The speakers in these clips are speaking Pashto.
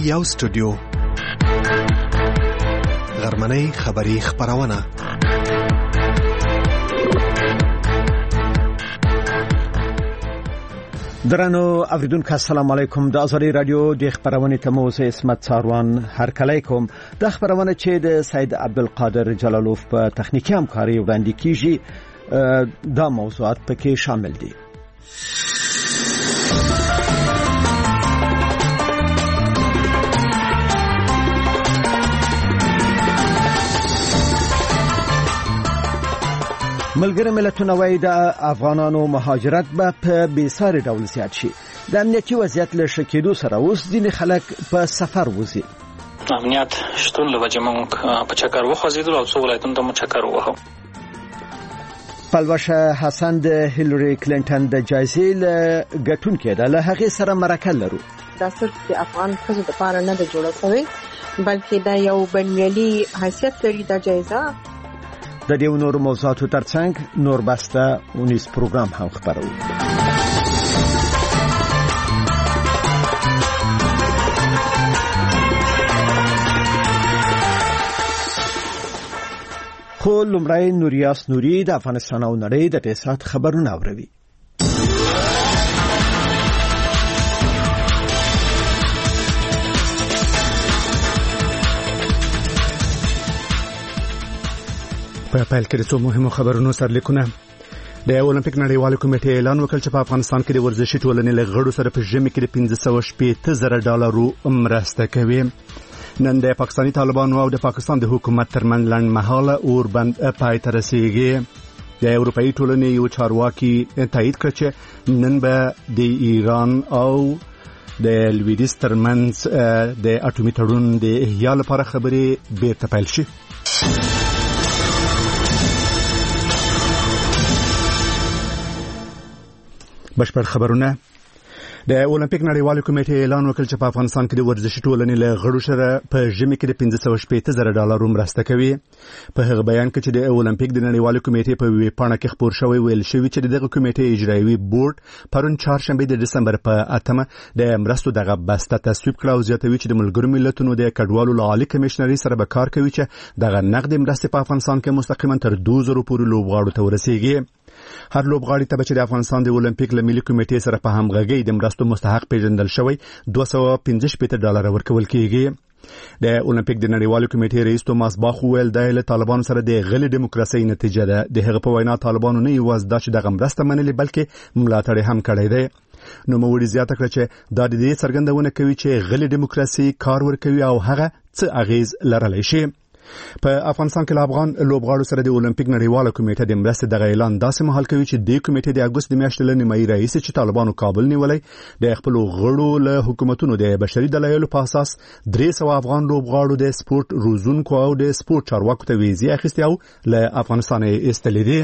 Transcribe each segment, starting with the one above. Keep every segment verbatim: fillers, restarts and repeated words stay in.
یو سټوډیو غرمنۍ خبری خبرونه درنو اوریدونکو السلام علیکم. د ازادي رادیو د خبرونې تموز اسمت څاروان هرکلی کوم. د خبرونه چې د سید عبدالقادر جلالوف په تخنیکی همکاري وړاندې کیږي دا موضوعات پکې شامل دي. ملګری ملتونه وايي د افغانانو مهاجرت به په بیساري ډول زیات شي. د امنیتي وضعیت له ښه کېدو سره اوس ځینې خلک په سفر وځي. امنیت شتون له وجې موږ په چکر وخوځېدلو او څو ولایتونو ته مو چکر ووهو. پلوشه حسن د هیلری کلینټن د جایزې له ګټونکې ده. له هغې سره مرکه لرو. دا صرف د افغان ښځو دپاره نه ده جوړه شوې بلکې دا یو بین‌المللي حیثیت لري دا جایزه. د دې نور موضوعاتو ترڅنګ نور بسته اونیس پروګرام هم خبرو. خو لومړی نوریاس نوري د افغانستان او نړۍ د اقتصاد خبرونه اوروي. په پیل کې د څو مهمو خبرونو سرلیکونه. د اولمپیک نړیوال کمیټې اعلان وکړ چې په افغانستان کې د ورزشي ټولنې له غړو سره په ژمي کې د پنځه سوه شپېته زره ډالرو مرسته کوي. نن د پاکستاني طالبانو او د پاکستان د حکومت ترمنځ لنډمهاله اوربند پای ته رسیږي. د اروپایي ټولنې یو چارواکي تایید کړ چې نن به د ایران او د لویدیځ ترمنځ د اټومي تړون د احیا لپاره خبرې بیرته پیل شي. بشپړ خبرونه. د اولمپیک نړیوال کمیټې اعلان وکړ چې په افغانستان کې د ورزشي ټولنې له غړو سره په ژمي کې د پنځه سوه شپېته زره ډالرو مرسته کوي. په هغه بیان کې چې د اولمپیک د نړیوال کمیټې په ویب پاڼه کې خپور شوی ویل شوی چې دغه کمیټې اجرایوي بورډ پرون چهارشنبه د دسمبر په اتمه د مرستو دغه بسته تصویب کړه او زیاتوي چې د ملګرو ملتونو د کډوالو له عالی کمشنري سره به کار کوي چې دغه نقد مرستې په افغانستان کې مستقیما تر دوه زره پورې لوبغاړو ته ورسیږي. هر لوبغاړي ته چې د افغانستان د اولمپیک له ملي کمیټې سره په همغږۍ د مرستو مستحق پیژندل شوی دوه سوه پنځه شپېته ډالر ورکول کیږي. د اولمپیک د نړیوال کمیټې رئیس توماس باخ ویل دا له طالبانو سره د غلې دیموکراسي نتیجه ده. د هغه په وینا طالبانو نه یوازې دا چې دغه مرسته منلې بلکې ملاتړ هم کړی دی. نو موږ زیاته کړ چې دا د دې څرګندونه کوي چې غلې دیموکراسي کار ورکوي او هغه څه اغیز لرلی شي. په افغانستان کې افغان لوبغاړو سره د اولمپیک نړیواله کمیټه د مرستې د اعلان داسې مهال کوي چې د کمیټې د اګوست د میاشتې له نیمایي رئیس چې طالبانو کابل نیولای د خپل غړو له حکومتونو د بشري دلایلو په اساس درې سوه افغان لوبغاړو د سپورت روزونکو او د سپورت چارواکو ته ویزې اخیستې او له افغانستان ایستلې دي.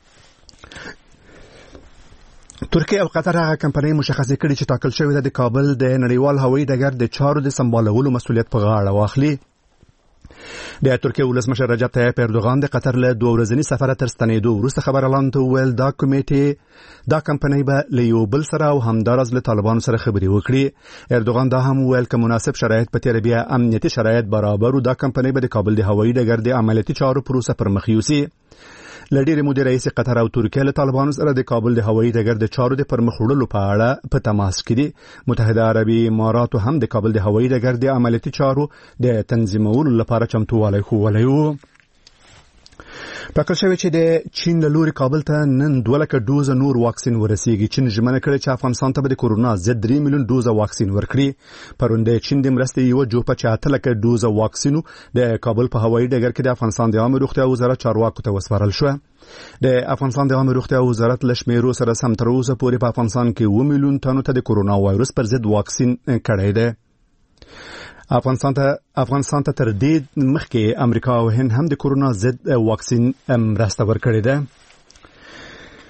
ترکیه او قطر هغه کمپنۍ مشخصه کړې چې ټاکل شوې ده د کابل د نړیوال هوایي ډګر د چارو د سمبالولو مسؤلیت په غاړه واخلي. د ترکیه ولسمشر رجب طیب اردوغان د قطر له دوه ورځني سفر تر ستنېدو وروسته خبر اعلان ته ویل دا کمیټې دا کمپنۍ به له یو بل سره او همداراز له طالبانو سره خبرې وکړي. اردوغان دا هم ویل که مناسب شرایط په تیر بیا امنیتي شرایط برابر و دا کمپنۍ به د کابل د هوایي ډګر د عملیاتي چارو پروسه پر مخ یوسي. لډیره مودې رئیس قطر او ترکیه له طالبانو سره د کابل د هوایي ډګر د چارو د پرمخ وړلو په اړه په تماس کې دي. متحده عربي امارات هم د کابل د هوایي ډګر د عملیاتي چارو د تنظیمولو لپاره چمتووالی ښوولی و. ټاکل شوی چې د چین له لوري کابل ته نن دوه لکه ډوزه نور واکسین ورسیږي. چین ژمنه کړې چې افغانستان ته به د کورونا ضد درې میلیون ډوزه واکسین ورکړي. پرون د چین د مرستې یو جوپه چې اته لکه ډوزه واکسینو د کابل په هوایي ډګر کې د افغانستان د عامه روغتیا وزارت چارواکو ته وسپارل شو. د افغانستان د عامه روغتیا وزارت له شمیرو سره سم تر اوسه پورې په افغانستان کې اووه میلیون تنو ته د کورونا وایرس پر ضد واکسین کړی دی. افغانستان ته افغانستان ته تر دې مخکې امریکا او هند هم د کورونا ضد واکسین مرسته ورکړې ده.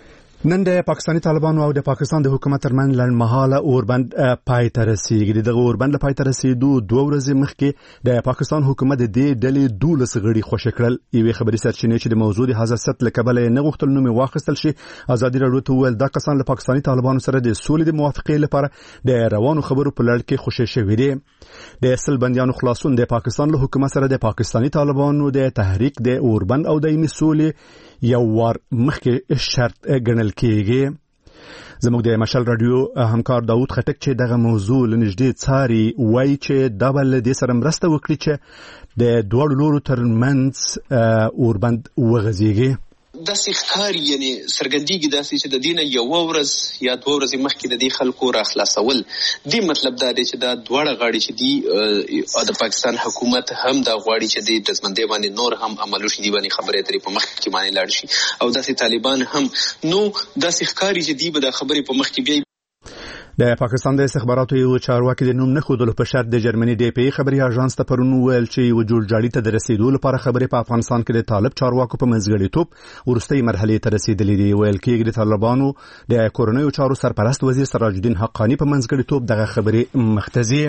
نن د پاکستاني طالبانو او د پاکستان د حکومت ترمن لړمحاله اوربند پای ته رسیدي. د اوربند پای ته رسیدو دوه ورځې مخکې د پاکستان حکومت د دې ډلې دولس غړي خوشی کړل. یوې خبري سرچینې چې د موضوع د حساسیت له کبله نه غوښتل نوم واخیستل شي، ازادي راډیو ته ویل دا کسان له پاکستاني طالبانو سره د سولې د موافقې لپاره د روانو خبرو په لړ کې خوشی شوي دي. د سل بنديانو خلاصون د پاکستان له حکومت سره د پاکستاني طالبانو د تحریک د اوربند او دایمي سولې یو وار مخکې شرط ګڼل کېږي. زموږ د مشال رادیو همکار داوود خټک چې دغه موضوع لنږدې څاري وایي چې دا بل د سره مرسته وکړي چې د دوه لورو ترمنځ اوربند وغځيږي. داسې ښکاري، یعنی څرګندېږي داسې چې د دې نه یوه ورځ یا دوه ورځې مخکې د دې خلکو راخلاصول. دې مطلب دا دی چې دا دواړه غاړې چې دي د پاکستان حکومت هم دا غواړي چې د ډزمندۍ باندې نور هم عمل وشي، دې باندې خبرې اترې په مخ کې باندې لاړ شي، او داسې طالبان هم نو داسې ښکاري چې دې به دا خبرې په مخ کې بیا. د پاکستان د استخباراتو یو چارواکي د نوم نه ښودلو په شرط د جرمني ډي پی خبري اژانس ته پرون ویل چې یو جوړجاړي ته د رسیدو لپاره خبرې په افغانستان کې د طالب چارواکو په منځګړیتوب ورستۍ مرحلې ته رسیدلې دي. ویل کېږي د طالبانو د کورنیو چارو سرپرست وزیر سراج الدین حقانی په منځګړیتوب دغه خبرې مختزي.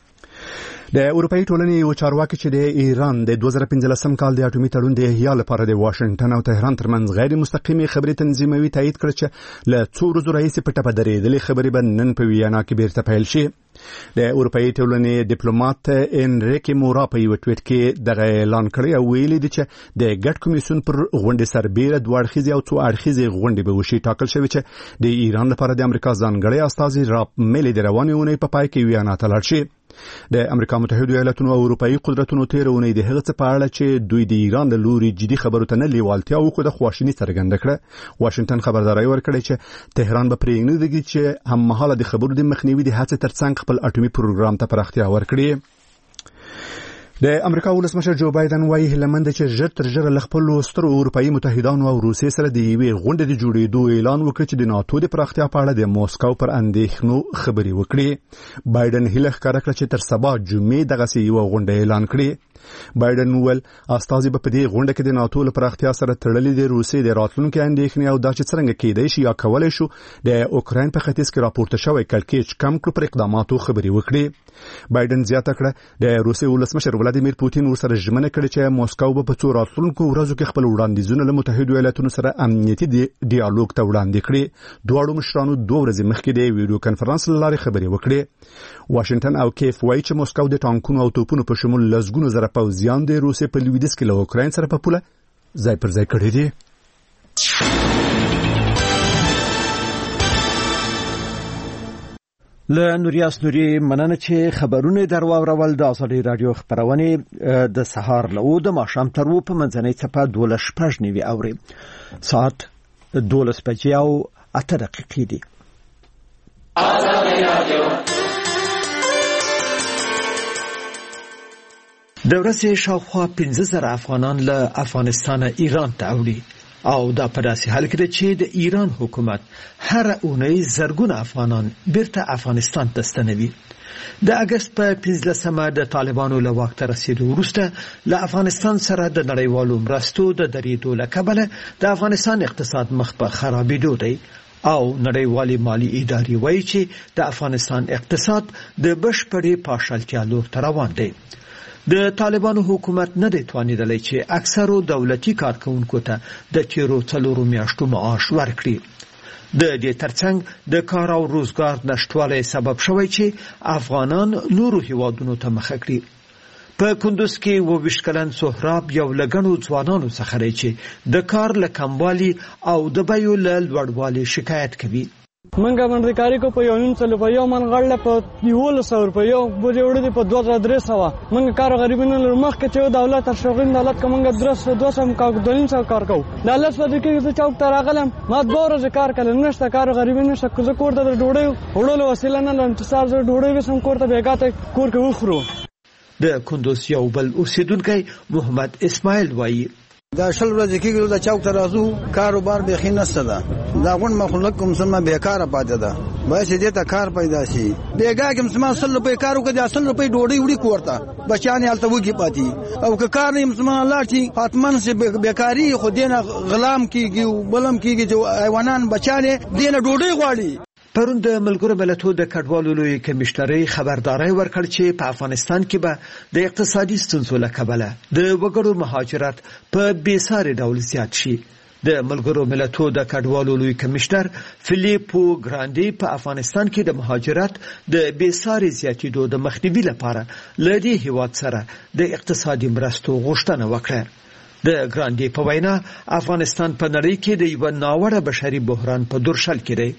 د اروپאי ټولنې یو چارواکي چې د ایران د دوه زره پنځلسم کال د اټومي تړون د احیا لپاره د واشنگټن او تهران ترمنځ غیر مستقیمه خبري تنظیموي تایید کړ چې له څو ورځې راهیسې په ټپه درېدلې خبري به نن په ویانا کې بیرته پیل شي. د اروپאי ټولنې ډیپلوماټ انریکي مورا په یو ټویټ کې دغه اعلان کړی او ویلي دی چې د ګډ کمیسیون پر غونډې سربېره دوه اړخیزې او څو اړخیزې غونډې به وشي. ټاکل شوی چې د ایران لپاره د امریکا ځانګړی استازي راپ میلی د روانې اونۍ په پای کې ویانا ته لاړ شي. د امریکا متحده ایالاتونو او اروپאי قدرتونو تیر اونۍ د هغه څه په اړه چې دوی د ایران له لوري جدي خبرو ته نه لیوالتیا وکړه د خواشیني څرګنده کړه. واشنگټن خبرداري ورکړه چې تهران به پرېږدي چې هممهاله د خبرو د مخنیوي د هڅې ترڅنګ خپل اټومي پروګرام ته پراختیا ورکړي. د امریکا ولسمشر جو بایدن وايي هلمند چې ژر تر ژره له خپلو سترو اروپאי متحدانو او روسیې سره د یوې غونډې د جوړېدو اعلان وکړ چې د ناتو د پراختیا په اړه د موسکو پر اندېښنو خبرې وکړي. بایدن هیله ښکاره کړه چې تر سبا جمعې دغسې یوه غونډه اعلان کړي. بایدن وویل استازي به په دې غونډه کې د ناتو له پراختیا سره تړلې د روسیې د راتلونکي اندېښنې او دا چې څرنګه کېدای شي یا کولی شو د اوکراین په ختیځ کې راپورته شوی کړکېچ کم کړو پر اقداماتو خبرې وکړي. بایدن زیاته کړه د روسیې ولسمشر ولادیمیر پوتین ورسره ژمنه کړې چې موسکو به په څو راتلونکو ورځو کې خپل وړاندیزونه له متحده ایالاتونو سره امنیتي ډیالوګ ته وړاندې کړي. دواړو مشرانو دوه ورځې مخکې د ویډیو کانفرنس له لارې خبرې وکړې. واشنگټن او کیف وایي چې موسکو د ټانکونو او توپونو په شمول لسګونو زره پوځیان د روسیې په لویدیځ کې له اوکراین سره په پوله ځای پر ځای کړي دي. له نوریاس نوري مننه چې خبرونه درو اورول د ازادي رادیو خبرونه د سهار له د ماښام تر و په منځنۍ څپه دولس شپږ نیوي اوري ساعت دولس بجې او اته دقیقې دي. ازادي رادیو د ورځې شاوخوا پنځه زره افغانان له افغانستان ایران ته اوړي او دا په داسې حال کې چې د ایران حکومت هر اونۍ زرګونه افغانان بیرته افغانستان ته ستنوي. د اگست په پنځلسمه د طالبانو له واک ته رسیدو وروسته له افغانستان سره د نړیوالو مرستو د درېدو له کبله د افغانستان اقتصاد مخ په خرابېدو دی او نړیوالې مالی ادارې وایي چې د افغانستان اقتصاد د بشپړې پاشلتیا لور ته روان دی. د طالبانو حکومت نه دی توانیدلی چې اکثرو دولتي کارکونکو ته د تیرو څلورو میاشتو معاش ورکړي. د دې ترڅنګ د کار او روزګار نشټوالی سبب شوی چې افغانان نورو هیوادونو ته مخه کړي. په کندوز کې اووه ویشت کلن سهراب یو له ګڼو ځوانانو څخه دی چې د کار له کموالي او د بیو له لوړوالي شکایت کوي. منګه باندې کاری کو په یو نیم سل په یو من غړل په یو سو روپیو بوجه وړي په دوه زره درې سو منګه کار غریبانو لر مخ کې چې دولت تر شوغین دولت کومګه درس دوه سم کا دولین سو کار کو د الله سپد کې چې چوک تر غلم ما دوه ورځې کار کړل نشته کار غریبانو نشته کوزه کوړه د ډوډۍ وړلو وسیله نه لم انتصار زه ډوډۍ وسم کوړه بیګاته کور کې وخورو. د کندوز یو بل اوسیدونکو محمد اسماعیل وایي دا شل ورځې کېږي دا چوک ته راځو کاروبار بیخي نشته ده دا غون مخلوق کوم سم بیکاره پاتې ده باید دې ته کار پیدا شي بیګا کوم سم سل روپۍ کار وکړي سل روپۍ ډوډۍ وړي کوړه بچان یې الته وږي پاتې او که کار نه مسلمان الله شي فاطمه سي بیکاری خو دینه غلام کیږي بلم کیږي چې حیوانان بچان دینه ډوډۍ غواړي. پرون د ملګرو ملتونو د کډوالو لوی کمشنري خبرداري ورکړ چې په افغانستان کې به د اقتصادي ستونزو له کبله د وګړو مهاجرت په بیساري ډول زیات شي. د ملګرو ملتونو د کډوالو لوی کمشنر فلیپو ګراندي په افغانستان کې د مهاجرت د بیساري زیاتېدو د مخنیوي لپاره لدی هیواد سره د اقتصادي مرستو غوښتنه وکړه. د ګراندي په وینا افغانستان په نړۍ کې د یو ناوړه بشري بحران په درشل کې دی.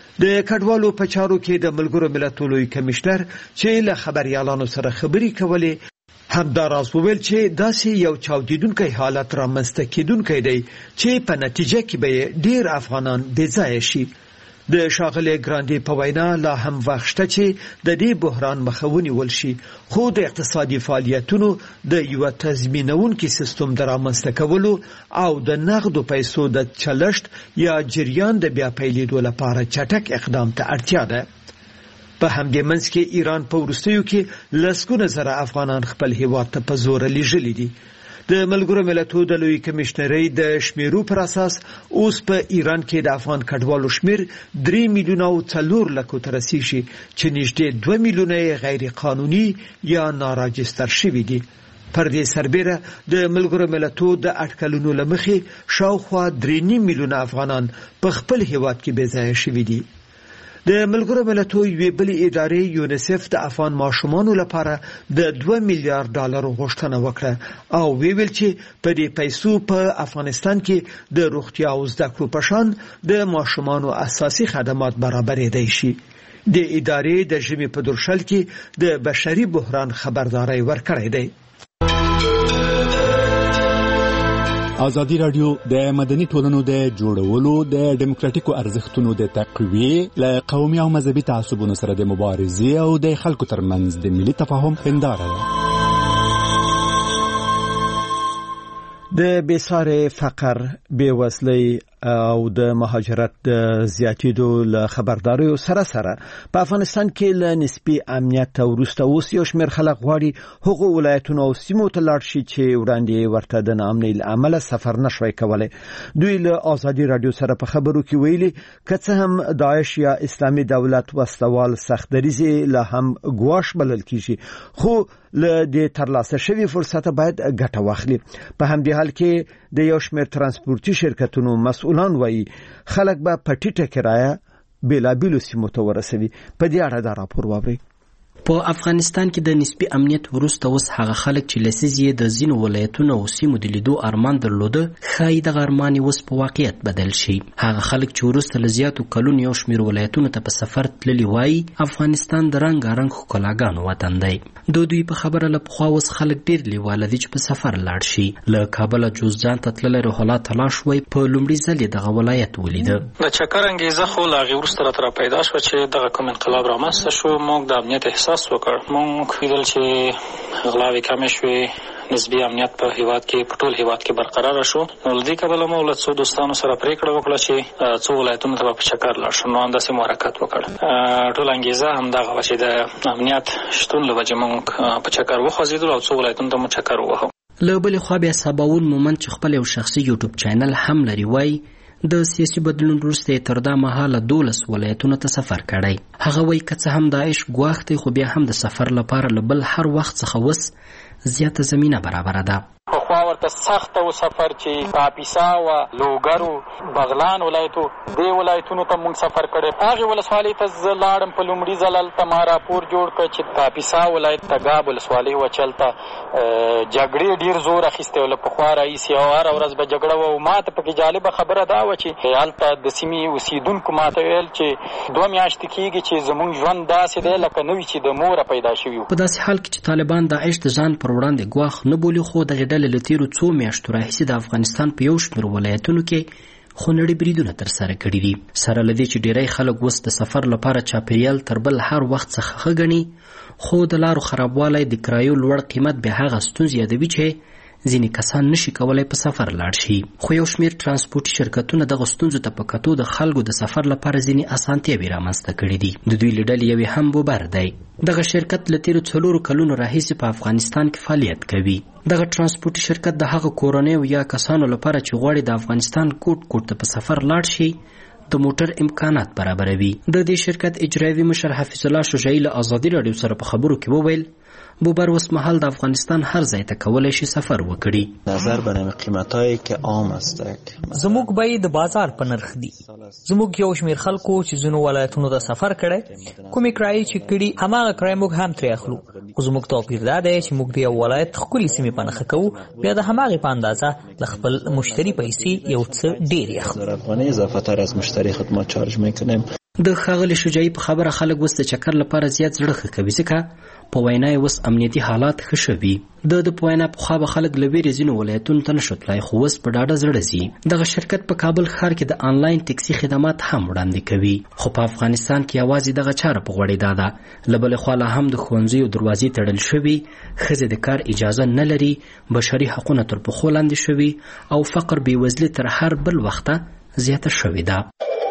د کډوالو په چارو کې د ملګرو ملتونو لوی کمشنر چې له خبريالانو سره خبري کولې همداراز وویل چې داسې یو چاودیدونکی حالت رامنځته کیدونکی دی چې په نتیجه کې به ډیر افغانان بې ځایه شي. د شاغلي ګراندي په وینا لا هم وخت شته چې د دې بحران مخه ونیول شي خو د اقتصادي فعالیتونو د یو تضمینونکي سیستم د رامنځته کولو او د نقدو پیسو د چلشت یا جریان د بیا پیلېدو لپاره چټک اقدام ته اړتیا ده. په همدې منځ کې ایران په وروستیو کې لسګونه زره افغانان خپل هیواد ته په زور لیږلي دي. د ملګرو ملتونو د لوی کمشنري د شمیرو پر اساس اوس په ایران کې د افغان کډوالو شمیر درې میلیونه او څلور لکو ته رسیږي چې نږدې دوه میلیونه غیر قانوني یا ناراجستر شوي دي. پر دې سربېره د ملګرو ملتونو د اټکلونو له مخې شاوخوا درې نیم میلیونه افغانان په خپل هیواد کې بې ځایه شوي دي. د ملګرو ملتونو یوې بلې ادارې یونیسف د افغان ماشومانو لپاره د دوه میلیارډ ډالرو غوښتنه وکړه او ویل چې په دې پیسو په افغانستان کې د روغتیا او زده کړو په شان د ماشومانو اساسي خدمات برابرېدای شي. د ادارې د ژمي په درشل کې د بشري بحران خبرداري ورکړې ده. ازادي رادیو د مدني ټولنو د جوړولو د ډیموکراتیکو ارزښتونو د تقویه له قومي او مذهبي تعصبونو سره د مبارزې او د خلکو ترمنځ د ملي تفاهم هنداره ده. د بیساره فقر، بیوزلۍ او د مهاجرت د زیاتېدو له خبرداري سره سره په افغانستان کې له نسبي امنیت وروسته اوس یو شمېر خلک غواړي هغو ولایتونو او سیمو ته لاړ شي چې وړاندې ورته د ناامنۍ له امله سفر نشوای کولی. دوی له ازادي رادیو سره په خبرو کې ویلي که څه هم داعش یا اسلامي دولت وسلوال سختدریزې له هم ګواښ بلل کیږي خو له دې ترلاسه شوي فرصت باید ګټه واخلي. په همدې حال کې د یو شمېر ترانسپورتي شرکتونو مسؤلان وایي خلک به په ټیټه کرایه بېلابېلو سیمو ته ورسوي. په دې اړه دا راپور واورئ. په افغانستان کې د نسبي امنیت وروسته اوس هغه خلک چې لسیزې د ځینو ولایتونو او سیمو د لیدو ارمان درلوده ښایي دغه ارمان اوس په واقعیت بدل شي. هغه خلک چې وروسته له زیاتو کلونو یو شمېر ولایتونو ته په سفر تللي وایي افغانستان د رنګارنګ ښکلاګانو وطن دی. د دوی په خبره له پخوا اوس خلک ډېر لیواله دي چې په سفر لاړ شي. له کابله جوزجان ته تللی روح الله تلاش وایي په لومړي ځل یې دغه ولایت ولیده. د چکر انګیزه خو له هغې وروسته راته راپیدا شوه چې دغه کوم انقلاب رامنځته شو. موږ د امنیت احساس وکړ. موږ لیدل چې غلاوې کمې شوې، نسبي امنیت په هیواد کې په ټول هیواد کې برقراره شو. نو له دې کبله مو له څو دوستانو سره پرېکړه وکړه چې څو ولایتونو ته به په چکر لاړ شو. نو همداسې مو حرکت وکړ. ټول انګیزه همدغه وه چې د امنیت شتون له وجې موږ په چکر وخوځېدلو او څو ولایتونو ته مو چکر ووهو. له بلې خوا بیا سباول مومند چې خپل یو شخصي یوټیوب چینل هم لري وایي د سیاسي بدلون وروسته تر دا مهاله دولس ولایتونو ته سفر کړی. هغه وایي که څه هم داعش ګواښ دی خو بیا هم د سفر لپاره له بل هر وخت څخه اوس زیاته زمینه برابره ده. پخوا ورته سخته و سفر چې کاپیسا و لوګرو بغلان ولایتو دې ولایتونو ته مونږ سفر کړی. هغې ولسوالۍ ته زه لاړم په لومړي ځل هلته ما راپور جوړ کړ چې کاپیسا ولایت تګاب ولسوالۍ وه چې هلته جګړې ډېر زور اخیستی و له پخوا راهیسې او هره ورځ به جګړه وه. او ما ته پکې جالبه خبره دا وه چې هلته د سیمې اوسېدونکو ما ته ویل چې دوه میاشتې کېږي چې زموږ ژوند داسې دی لکه نه وي چې د موره پیدا شوي وو. په داسې حال کې چې طالبان داعش د ځان پر وړاندې ګواښ نه بولي خو دغې ډلې له تېرو څو میاشتو راهیسې د افغانستان په یو شمېر ولایتونو کې خونړي بریدونه ترسره کړي دي. سره له دې چې ډېری خلک اوس د سفر لپاره چاپېریال تر بل هر وخت څخه ښه ګڼي خو د لارو خرابوالی د کرایو لوړ قیمت بیا هغه ستونزې یادوي چې ځینې کسان نشي کولای په سفر لاړ شي. خو یو شمیر ترانسپورتي شرکتونه دغه ستونزو ته په کتو د خلکو د سفر لپاره ځینې اسانتیاوې رامنځته کړي دي. د دوی له ډلې یوې هم بوبر دی. دغه شرکت له تیرو څلورو کلونو راهیسې په افغانستان کې فعالیت کوي. دغه ترانسپورتي شرکت د هغه کورنیو یا کسانو لپاره چې غواړي د افغانستان کوټ کوټ ته په سفر لاړ شي د موټر امکانات برابروي. د دې شرکت اجرایوي مشر حفیظ الله شجاعي له آزادي راډیو سره په خبرو کې وویل بوبر اوس مهال د افغانستان هر ځای ته کولای شي سفر وکړي. نظر بر قیمتایی که عام است زموږ بیې د بازار په نرخ دي. زموږ یو شمیر خلکو چې ځینو ولایتونو ته سفر کړي کومې کرایې چې کړي هماغه کرایې موږ هم ترې اخلو. خو زموږ توپیر دا دی چې موږ د یو ولایت ښکلې سیمې په نښه کوو بیا د هماغې په اندازه د خپل مشتري پیسې یو څه ډېرې اخلو. افغانۍ اضافه تر از مشتری خدمات چارج میکنیم. د ښاغلي شجاعي په خبره خلک اوس د چکر لپاره زیات زړه ښه کوي ځکه په وینا یې اوس امنیتي حالات ښه شوي. د د په وینا پخوا به خلک له ویرې ځینو ولایتونو ته نشو تلای خو اوس په ډاډه زړه ځي. دغه شرکت په کابل ښار کې د آنلاین ټکسي خدمات هم وړاندې کوي. خو په افغانستان کې یوازې دغه چاره په غوړېدا ده. له بلې خوا لا هم د ښوونځیو دروازې تړل شوي، ښځې د کار اجازه نه لري، بشري حقونه تر پښو لاندې شوي او فقر بېوزلي تر هر بل وخته زیاته شوې ده.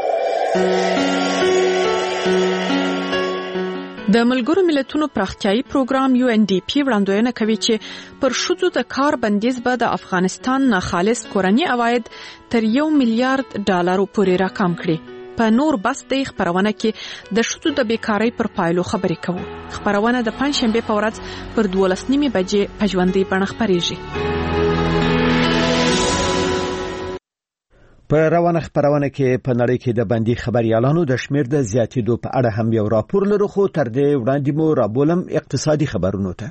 د ملګرو ملتونو پراختیایي پروګرام یو ان ډي پی وړاندوینه کوي چې پر ښځو د کار بندیز به د افغانستان نه خالص کورني عواید تر یو میلیارډ ډالرو پورې راکم کړي. په نور بس د خبرونه کې د ښځو د بیکارۍ پر پایلو خبرې کوو. خبرونه د پنځشنبه په ورځ پر دولس نیمې بجې په ژوندۍ بڼه خپرېږي. په روانه خبرونه کې په نړۍ کې د بندي خبريالانو د شمیر د زیاتېدو په اړه هم یو راپور لرو خو تر دې وړاندې مو رابولم اقتصادي خبرونو ته.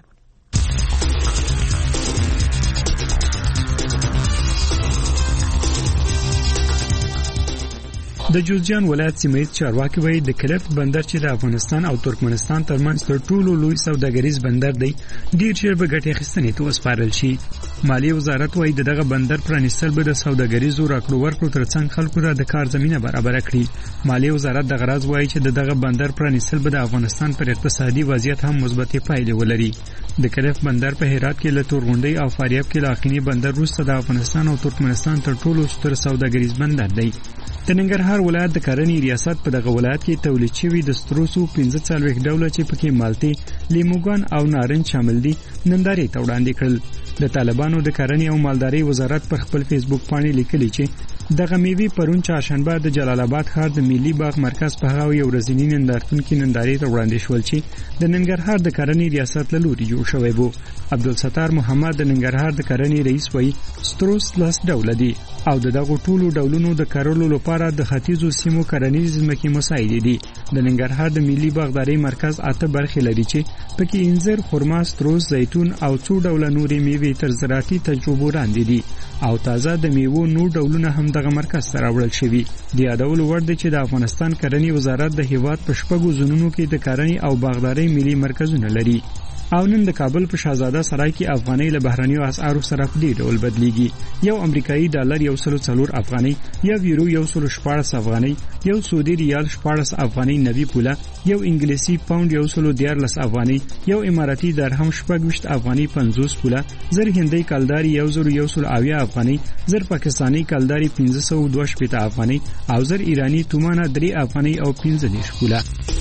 د جوزجان ولایت سیمه چارواکي وایي د کلفت بندر چې د افغانستان او ترکمنستان ترمنځ تر ټولو لوی سوداګریز بندر دی ډیر ژر به ګټې اخیستنې ته وسپارل شي. مالیې وزارت وایي دغه بندر پرانیستل به د سوداګریزو راکړو ورکړو ترڅنګ خلکو ته د کار زمینه برابر کړي. مالیې وزارت دغه راز وایي چې دغه بندر پرانیستل به د افغانستان پر اقتصادي وضعیت هم مثبتې پایلې ولري. د کلفت بندر په هرات کې له تورغونډۍ او فاریاب کې لاخینی بندر وروسته د افغانستان او ترکمنستان تر ټولو ستر سوداګریز بندر دی. د ننګرهار ولایت د کرنې ریاست په دغه ولایت کې تولید شوي د ستروسو پنځه څلوېښت ډوله چې پکې مالټې، لیموګان او نارنج شامل دي نندارې ته وړاندې کړل. د طالبانو د کرنې او مالدارۍ وزارت پر خپل فیسبوک باندې لیکلي چې دغه میوې پرون چهارشنبه د جلال آباد ښار د ملي باغ مرکز په هغه یو ورځني نندارتون کې نندارې ته وړاندې شول چې د ننګرهار د کرنې ریاست له لوري جوړ شوی و. عبدالستار محمد د ننګرهار د کرنې رئیس وایي ستروس لس ډوله دي او د دغو ټولو ډولونو د کرلو لپاره د ختیځو سیمو کرنیز ځمکې مساعدې دي. د ننګرهار د ملي باغدارۍ مرکز اته برخې لري چې پکې انځر، خرما، ستروس، زیتون او څو ډوله نورې میوې تر زراعتي تجربو وړاندې دي او تازه د میوو نور ډولونه هم دغه مرکز ته راوړل شوي. د یادولو وړ دی چې د افغانستان کرنې وزارت د هیواد په شپږو زونونو کې د کرنې او باغدارۍ ملي مرکزونه لري او نن د کابل په شاهزاده سرای کې افغانۍ له بهرنیو اسعارو سره په دې ډول بدلیږي. یو امریکایي ډالر یو سلو څلور افغانۍ، یو یورو یو سلو شپاړس افغانۍ، یو سعودي ریال شپاړس افغانۍ نوي پوله، یو انګلیسي پاوند یو سلو دیارلس افغانۍ، یو اماراتي درهم شپږویشت افغانۍ پنځوس پوله، زر هندۍ کلداري یو زر یو سلو اویا افغانۍ، زر پاکستاني کلداري پنځه سوه دوه شپېته افغانۍ او زر ایراني تومانه درې افغانۍ او پنځه دېرش پوله.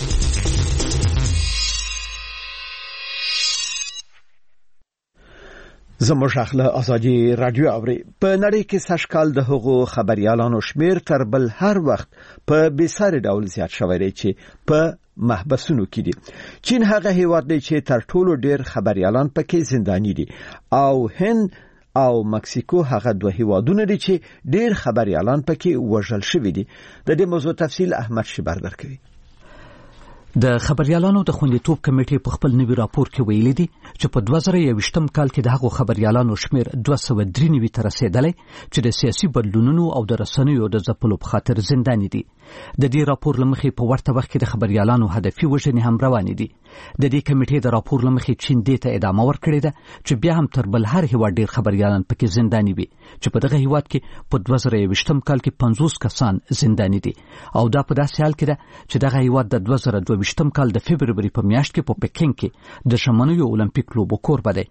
زموږ اخله ازادي رادیو اوري. په نړۍ کې سږکال د هغو خبريالانو شمیر تر بل هر وخت په بېساري ډول زیات شوی دی چې په محبسونو کې دي. چین هغه هیواد دی چې تر ټولو ډیر خبريالان پکې زنداني دي او هند او مکسیکو هغه دوه هیوادونه دي چې ډیر خبريالان پکې وژل شوي دي. د دې موضوع تفصیل احمد شبر درکوي. د خبريالانو د خوندیتوب کمیټې په خپل نوي راپور کې ویلي دي چې په دوه زره یوویشتم کال کې د هغو خبريالانو شمیر دوه سوه درې نوي ته رسیدلی چې د سیاسي بدلونونو او د رسنیو د ځپلو په خاطر زنداني دي. د دې راپور له مخې په ورته وخت کې د خبريالانو هدفي وژنې هم روانې دي. د دې کمیټې د راپور له مخې چین دې ته ادامه ورکړې ده چې بیا هم تر بل هر هیواد ډیر خبريالان پکې زنداني وي چې په دغه هیواد کې په دوه زره یوویشتم کال کې پنځوس کسان زنداني دي او دا په داسې حال کې ده چې دغه هیواد د دوه زره دوه ویشتم کال د فبروري په میاشت کې په پکین کې د ژمنیو اولمپیک لوبو کوربه دی.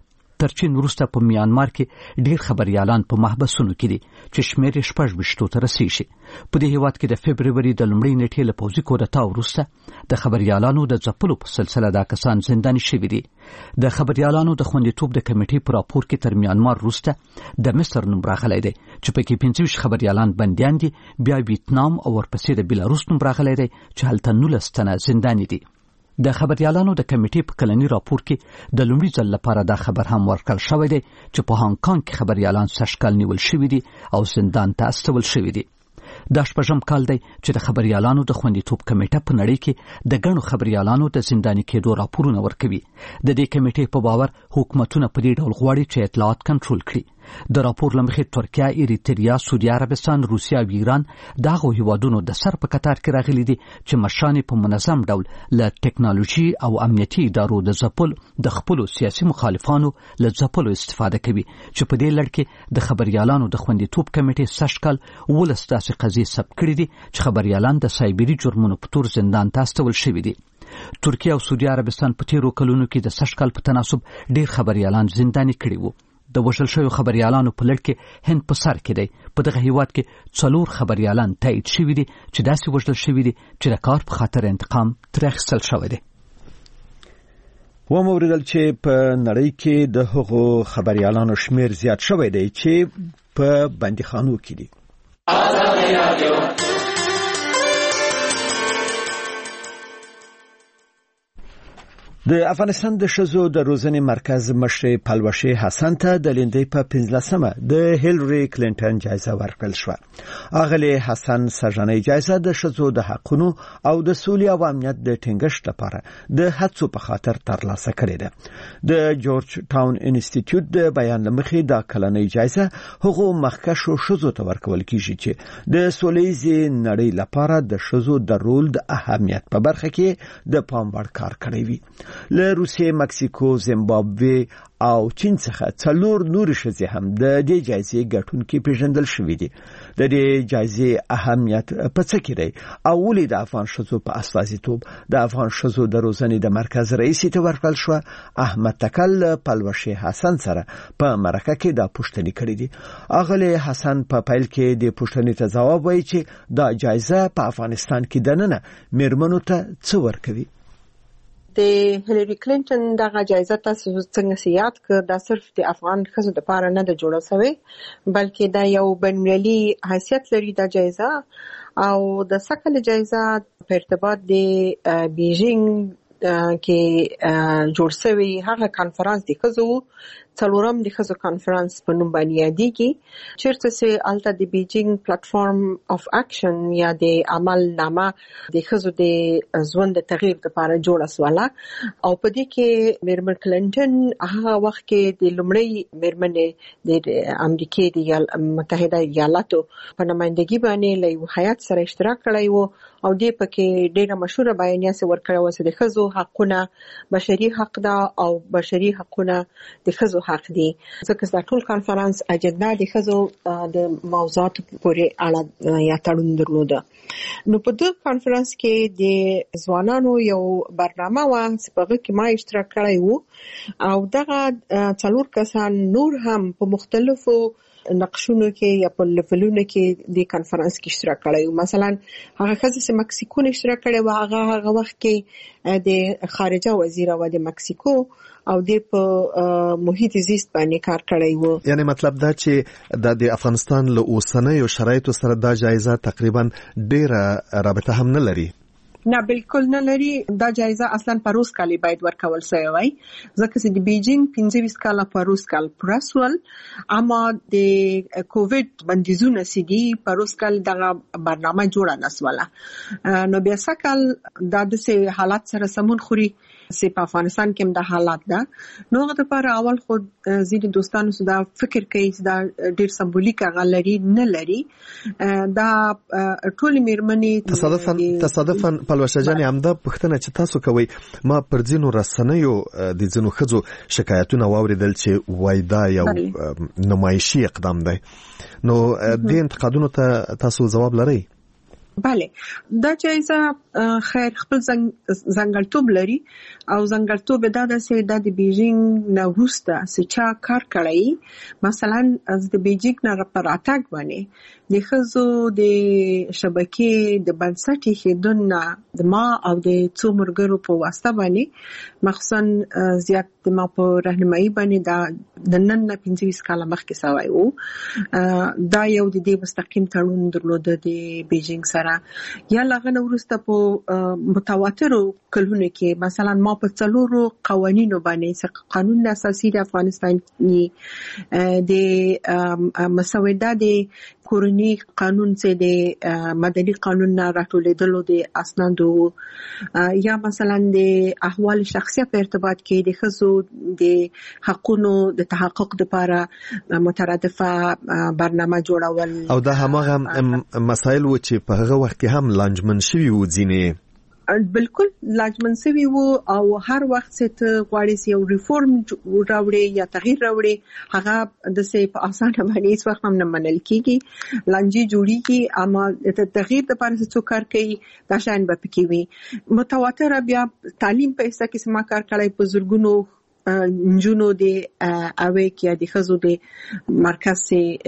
تر چین وروسته په میانمار کې ډیر خبريالان په محبسونو کې دي چې شمیر یې شپږ ویشتو ته رسیږي. په دې هیواد کې د فبروري د لومړۍ نیټې له پوځي کودتا وروسته د خبريالانو د ځپلو په سلسله دا کسان زنداني شوي دي. د خبريالانو د خوندیتوب د کمیټې په راپور کې تر میانمار وروسته د مصر نوم راغلی دی چې پکې پنځه ویشت خبريالان بندیان دي، بیا ویتنام او ورپسې د بیلاروس نوم راغلی دی چې هلته نولس تنه زنداني دي. د خبريالانو د کمیټې په کلنی راپور کې د لومړي ځل لپاره دا خبر هم ورکړل شوی دی چې په هانګ کانګ کې خبريالان سږکال نیول شوي دي او زندان ته استول شوي دي. دا شپږم کال دی چې د خبريالانو د خوندیتوب کمیټه په نړۍ کې د ګڼو خبريالانو د زنداني کېدو راپورونه ورکوي. د دې کمیټې په باور حکومتونه په دې ډول غواړي چې اطلاعات کنټرول کړي. د راپور لمخې ترکیه، ایریتریا، سعودي عربستان، روسیا او ایران دغه هیوادونو د سر په کتار کې راغلي دي چې مشران په منظم ډول له ټکنالوژي او امنیتي ادارو د ځپل د خپل سیاسي مخالفانو له ځپلو استفاده کوي چې په دې لړ کې د خبريالانو د خوندیتوب کمیټې سږکال ولس داسې قضیې ثبت کړي دي چې خبريالان د سایبري جرمونو په تور زندان ته استول شوي دي. ترکیه او سعودي عربستان په تیرو کلونو کې د سږکال په تناسب ډیر خبريالان زنداني کړي وو. د وژل شویو خبريالانو په لړ کې هند په سر کې دی. په دغه هیواد کې څلور خبريالان تایید شوي دي چې داسې وژل شوي دي چې د کار په خاطر انتقام ترې اخیستل شوی دی. وموردل چې په نړۍ کې د هغو خبريالانو شمیر زیات شوی دی چې په بندیخانو کې دي. د افغانستان د ښځو د روزنې مرکز مشر پلوشې حسن ته د لیندۍ په پنځلسمه د هیلری کلینټن جایزه ورکړل شوه. اغلی حسن سرجنۍ جایزه د ښځو د حقونو او د سولې او امنیت د ټینګښت لپاره د هڅو په خاطر ترلاسه کړې ده. د جورج ټاون انسټیټیوټ د بیان لمخې دا کلنۍ جایزه هغو مخکښو ښځو ته ورکول کیږي چې د سولهییزې نړۍ لپاره د ښځو د رول د اهمیت په برخه کې د پام وړ کار کړی وي. له روسیې، مکسیکو، زیمبابوې او چین څخه څلور نورې ښځې هم د دې جایزې ګټونکي پیژندل شوي دي. د دې جایزې اهمیت په څه کې دی او ولې د افغان ښځو په استازیتوب د افغان ښځو د روزنې د مرکز رئیس ته ورکړل شوه؟ احمد تکل پلوشې حسن سره په مرکه کې دا پوښتنې کړې دي. اغلی حسن په پیل کې د پوښتنې ته ځواب وایي چې دا جایزه په افغانستان کې دننه میرمنو ته څه ورکوي. د هیلری کلینټن دغه جایزه تاسو څنګه سیات کړ دا صرف د افغان ښځو لپاره نه د جوړه شوی بلکې دا یو بین‌المللي حیثیت لري د جایزه او د سکل جایزه په ارتباط د بیجینګ کې جوړ شوی هغه کانفرنس د ښځو څلورم د ښځو کانفرنس په نوم باندې یادېږي چیرته چې الته د بیجینګ پلیټفارم اف اکشن یا د عمل نامه د ښځو د ژوند د تغییر لپاره جوړه شوله او په دې کې میرمن کلینټن هغه وخت کې د لومړی میرمنې د امریکای د متحده ایالاتو په نمائندګي باندې له حیات سره اشتراک کړی وو او دې پکې ډېره مشهوره بیانیه سره ورکړه و چې د ښځو حقونه بشري حق ده او بشري حقونه د ښځو حق دي. ځکه دا ټول کانفرنس اجندا د ښځو د موضوعات پورې اړه یا تړون درلوده. نو په دغه کانفرنس کې د ځوانانو یو برنامه و چې په هغه کې ما اشتراک کړی وو او دغه څلور کسان نور هم په مختلفو نقشونو کې یا په لیولونو کې د کانفرنس کې اشتراک کړی. مثلا هغه ښځه چې مکسیکو اشتراک کړی و هغه هغه وخت کې د خارجه وزیر و د مکسیکو او د په محیط زیست باندې کار کړی وو. یعنی مطلب دا چې د افغانستان له اوسنیو شرایطو سره دا جایزه تقریبا ډیره رابطه هم نه لري. نه بالکل نه لري. دا جایزه اصلا په روس کال باید ورکول شوی وای ځکه چې د بیجینګ پنځه ویشت کال په روس کال پرسول اما د کووید بندیزونه سیدي په روس کال دغه برنامه جوړه نسواله. نو بیا سکل د دې حالات سره سمون خوري چې په افغانستان کې هم د حالات ده نو هغه لپاره اول خود ځینې دوستانو سره فکر کوي چې دا ډیر سمبولیک غلري نه لري. دا ټول میرمنې تصادفاً تصادفاً پلوشه جان همدا پښتنه چې تاسو کوي ما پر ځینو رسنیو د ځینو ښځو شکایتونه واوریدل چې وای دا یو نمایشي اقدام دی. نو د انتقادونو ته تاسو ځواب لرئ؟ بله دا جایزه خیر خپل ځانګړتوب لري او ځانګړتوب دا ده چې دا د بیجینګ نه وروسته چې چا کار کړی مثلا د بیجینګ نه پر اتاک باندې د ښځو د شبکې د بنسټ ایښودنه د ما او د څو ملګرو په واسطه باندې مخصوصا زیات د ما په راهنمایي باندې دا د نن نه پنځه ویشت کاله مخکې سوی و دا یو د دې مستقیم تړون درلوده د بیجینګ سره یا لغنه ورسته په متواترو کلونو کې مثلا ما په څلورو قوانینو باندې قانون اساسي د افغانستان د مسوده د کورنی قانون چې د مدني قانون نه راټولېدلو د اسنادو یا مثلا د احوال شخصي په ارتباط کې د ښځو د حقوقو د تحقق لپاره مترادفه برنامه جوړول او دا همغه مسایل و چې په هغه وخت کې هم لانجمن شوي و ځینې بالکل لاجمن سوي وو او هر وخت چې غواړي یو ریفورم راوړي یا تغییر راوړي هغه د سه په اسانه باندې هیڅ وخت هم نه منل کیږي لانجی جوړیږي اما د تغییر لپاره څه کار کوي دا شان به پکې وي متواتر بیا تعلیم په حصہ کې سما کار کړی په زورګونو نجونو د اوي کې د خزو د مرکز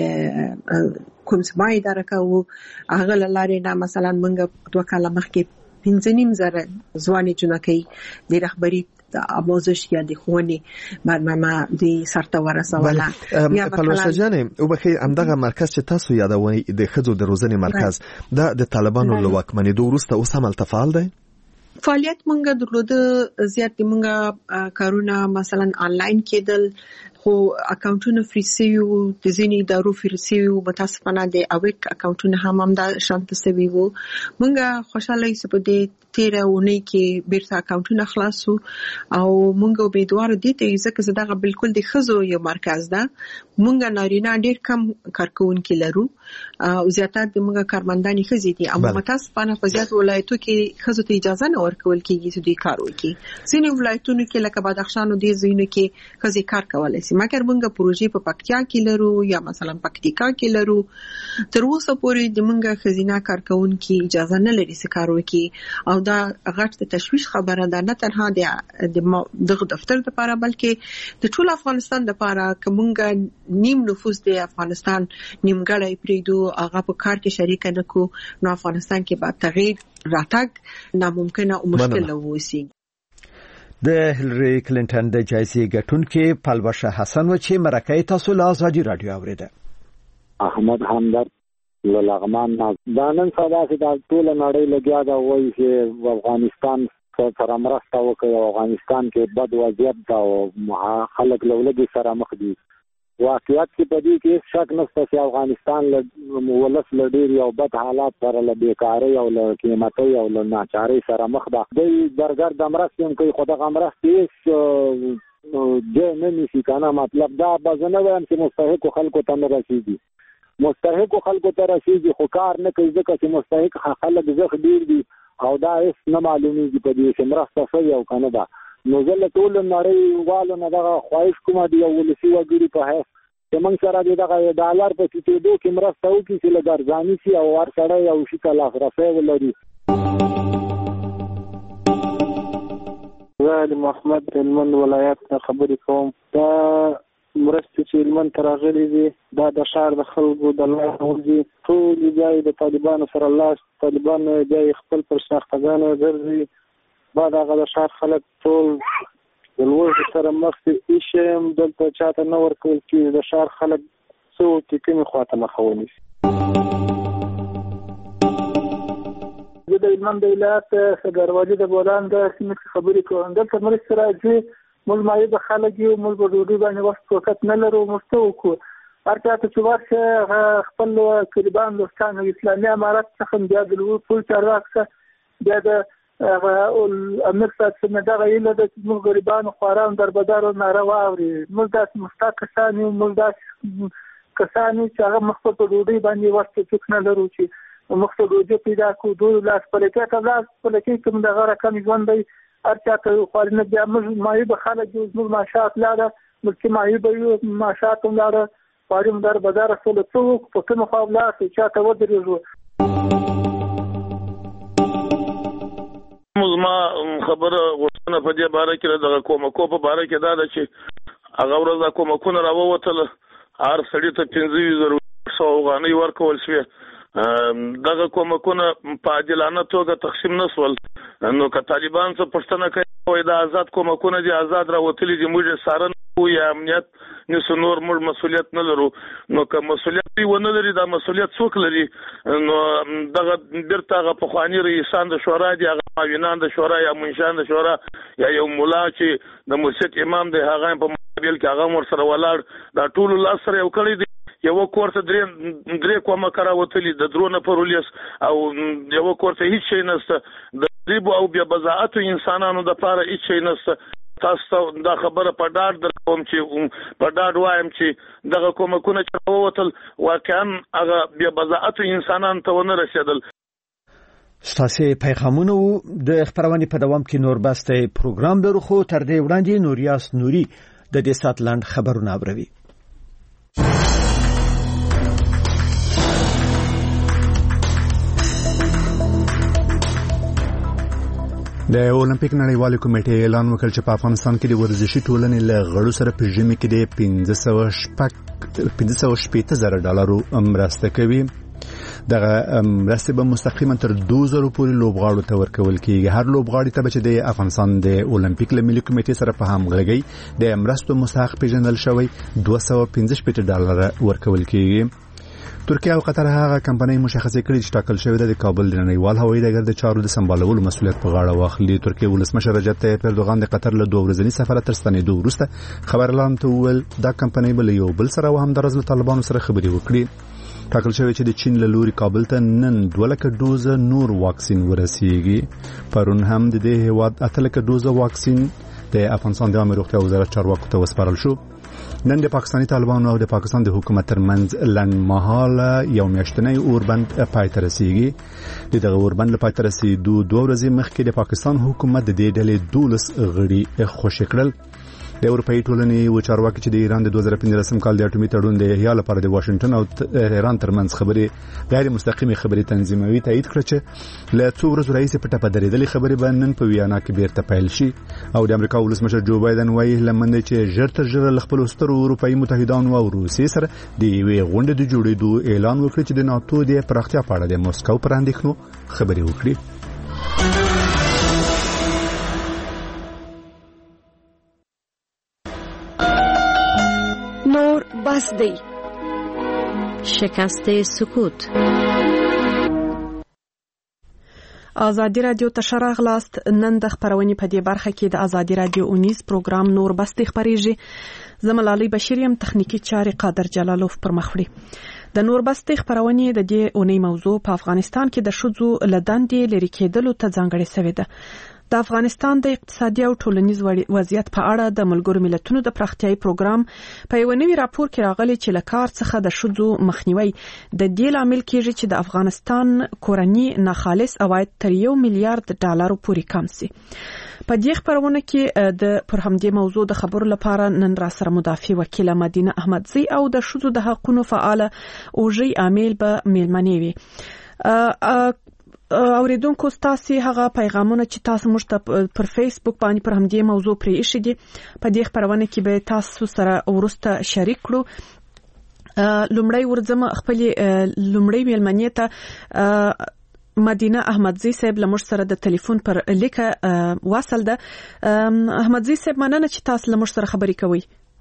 سه کوم سمای اداره کوي هغه لاره نه مثلا موږ دوه کاله مخکې پنځه نیم زره ځواني جنکۍ د رهبری د آموزش یا د ښوونې برنامه د سرته ورسوله یا پلوشه جانې او بخیر همدغه مرکز چې تاسو یادوي د ښځو د روزنې مرکز دا د طالبانو له واکمنېدو وروسته اوس هم فعال دی فعالیت مونږ درلوده زیات مونږ کارونه مثلا آنلاین کېدل خو اکاونټونه فری سیو د ځینې ادارو فری سیو متاسفانه د اویک اکاونټونه هم هم د شانت سوي وو مونږ خوشاله یې په دې تیره ونې کې بیرته اکاونټونه خلاصو او مونږ امیدوار دي ته ځکه دغه بالکل د ښځو یو مرکز ده مونږ نارینه ډېر کم کارکونکي لرو او زیاتره د مونږ کارمندانې ښځې دي اما متاسفانه په زیات ولایتو کې ښځو ته اجازه نه ورکول کېږي چې دوی کار وکړي ځینې ولایتونو کې لکه بدخشان او دې ځایونو کې ښځې کار کولی شي مګر مونږ پروژې په پکتیا کې لرو یا مثلا پکتیکا کې لرو تر اوسه پورې د مونږ ښځینه کارکونکي اجازه نه لري چې کار وکړي او دا غټ د تشویش خبره ده نه تنها د دغه دفتر لپاره بلکې د ټول افغانستان لپاره کومګه نیم نفوس د افغانستان نیمګړی پریدو هغه په کار کې شریک نه کو نو افغانستان کې به تغییر راتګ ناممکنه او مشکل ووسی د هیلری کلینټن د جایزې ګټونکې پلوشه حسن و چې مرکه تاسو له ازادي رادیو اوریده احمد همدرد لغمان دا نن سبا چې د ټول نړۍ لګیا دا وایي چې افغانستان سره مرسته وکړي افغانستان کې بد وضعیت دا او خلک لولګي سره مخ دي واقعیت کې په دې کې شک نشته چې افغانستان له ولس له ډېر یو بد حالات سره له بیکارۍ او له قیمتۍ او له ناچارۍ سره مخ ده دوی درګر د مرستې هم کوي خو دغه مرستې هېڅ ځای نه نیسي که نه مطلب دا به زه نه وایم چې مستحقو خلکو ته نه رسېږي مستحقو خلکو ته رسېږي خو کار نه کوي ځکه چې مستحق خلک زښ ډېر دي او دا هېڅ نه معلومېږي په دې چې مرسته شوې او که نه ده نو زه له ټولو نړۍ والو نه دغه خواهش کومه د یو ولسي وګړي په حیث چې موږ سره د دغه ډالر په ټیټېدو کې مرسته وکړي چې لږ ارزاني شي او هر سړی یو شي ته لاسرسی ولري زه د محمد هلمند ولایت نه خبرې کوم دا مرستې چې هلمند ته راغلي دي دا د ښار د خلکو د لاسه ورځي ټول بیا یې د طالبانو سره لاس طالبان بیا یې خپل پر شناختګانو ګرځي بعد هغه د ښار خلک ټول د لوږې سره مخ دي ایښی یم دلته چاته نه ورکول کېږي د ښار خلک څه وکړي کومې خواته مخه ونیسي زه د هلمند ولایت ښګاروالي د بولان د سیمې څخه خبرې کوم دلته مرستې راځي موږ معیوبه خلک یو موږ په ډوډۍ باندې وخت وخت نه لرو موږ څه وکړو هر چا ته چې ورشه خپل قربان دوستان اسلامي امارت څخه بیا د لوی پول چارواکي بیا د امیر صاحب څخه دغه ایله د موږ غریبانو خوارانو دربدارو ناره واوري موږ داسې مستحق کسان یو موږ داسې کسان یو چې هغه مخ په ډوډۍ باندې وخت څوک نه لرو چې مخ په ډوډۍ پیدا کړو دوی لاس پلکې ته لاس پلکې کوم دغه رقم ژوند دی هر چا ته خوارنه بیا موږ معیوب خلک یو موږ معاشات لاړه موږ معیوب یو معاشات هم لاړه خواریم دربدار سره څوک په کوم خوا لاس چې چا ته ودرېږو زما خبره غوښتنه په دې باره کې د کومکو په باره کې دا ده چې هغه ورځ کومکونه راووتل هر سړي ته پنځه زره افغانۍ ورکول شوې دغه کومکونه په عادلانه توګه تقسیم نشول نو که طالبان څه پوښتنه کوي دا آزاد کومکونه دي آزاد راوتلي دي موږ څارنه یا امنیت نو نور موږ مسؤلیت نه لرو نو که مسؤلیت ونه لري دا مسؤلیت څوک لري نو دغه بیرته هغه پخواني رئیسان د شورا دي هغه معاونان د شورا یا منشان د شورا یا یو مولا چې د مسجد امام دی هغه په مقابل کې هغه ور سره ولاړ دا ټول لاس سره یو کړی دی یو کورته درې درې کومه کراوتلی د درونه پرولیس او یو کورته هیڅ شي نشته د ریبو او بیا بزاعت انسانانو د پاره هیڅ شي نشته تاسو دا خبره په ډاډ در کوم چې په ډاډ وایم چې دغه کومکونه چې ووتل واقعا هغه بیا بزاعت انسانانو ته ونه رسیدل. ستاسو پیغامونه د خبرونه په دوام کې نور بسته پروګرام درو خو تر دې وړاندې نوریاس نوري د دې ساتلند خبرونه اوري. د اولمپیک نړیوال کمیټې اعلان وکړ چې په افغانستان کې د ورزشي ټولنې له غړو سره په ژمي کې د پنځه سوه شپږ زره ډالرو مرسته کوي. دغه مرسته به مستقیما تر دوه زره پورې لوبغاړو ته ورکول کیږي. هر لوبغاړي ته چې د افغانستان د اولمپیک ملي کمیټې سره په همغږي د مرستو مستحق پیژندل شوی دوه سوه پنځه شپږ ډالر ورکول کیږي. ترکیه او قطر هغه کمپنۍ مشخصه کړې چې ټاکل شوې ده د کابل د نړیوال هوایي ډګر د چارو د سمبالولو مسؤلیت په غاړه واخلي. ترکیه ولسمشر رجب طیب اردوغان د قطر له دوه ورځني سفر تر ستنېدو وروسته خبر اعلان ته وویل دا کمپنۍ به له یو بل سره وهمدارز له طالبانو سره خبرې وکړي. ټاکل شوې چې د چین له لوري کابل ته نن دوه لکه ډوزه نور واکسین ورسیږي. پرون هم د دې هیواد اته لکه ډوزه واکسین د افغانستان د عامه روغتیا وزارت چارواکو ته وسپارل شو. نن د پاکستاني طالبانو او د پاکستان د حکومت ترمنځ لنډمهاله یو میاشتنی اوربند پای ته رسیږي. دغه اوربند له پای ته رسیدو دوه ورځې مخکې د پاکستان حکومت د دې ډلې دولس غړي خوشي کړل. د اروپאי ټولنې و چارواکي چې د ایران د دوه زره پنځلسم کال د اټومي تړون د احیا لپاره د واشنگټن او ایران ترمنځ خبرې غیر مستقیمه خبرې تنظیموي تایید کړ چې له څو ورځې راهیسې په ټپه درېدلې خبرې به نن په ویانا کې بیرته پیل شي. او د امریکا ولسمشر جو بایدن وایي لمنده چې ژر تر ژره له خپل سترو اروپאי متحدانو او روسیې سره د یوې غونډې د جوړېدو اعلان وکړي چې د ناتو د پراختیا په اړه د موسکو پر اندېښنو خبرې وکړي. نور بس دی شکست سکوت. آزادی رادیو تشرغ لاست نن د خبرونې په دې برخه کې د آزادی رادیو اونیز پروګرام نور بس دی خبرېږي. زملالي بشیریم تخنیکی چارې قادر جلالوف پر مخ وړي. د نور بس دی خبرونې د دې اونۍ موضوع په افغانستان کې د شذو لدندې لري کېدلو ته ځانګړې شوې ده. د افغانستان د اقتصادي او ټولنیز وضعیت په اړه د ملګرو ملتونو د پراختیايي پروګرام په یو نوي راپور کې راغلي چې له کار څخه د شذو مخنیوي د دې لامل کېږي چې د افغانستان کورنی ناخالص عواید تر یو میلیارډ ډالر پورې کم شي. په دې خبرونه کې د پر همدې موضوع د خبرو لپاره نن را سره مدافع وکیل مدینه احمدزی او د شذو د حقوقو فعال اوجي عامل به میلمنې وي. اوریدونکو تاسو هغه پیغامونه چې تاسو موږ ته پر فیسبوک باندې پر همدې موضوع پرې ایښي دي په دې خبرونه کې به تاسو سره ورسته شریک کړو. لومړی ورځم خپل لومړی میلمنې ته مدینه احمدزی صاحب لمر سره د ټلیفون پر لیکه واصل ده. احمدزی صاحب مننه چې تاسو لمر سره خبرې کوي.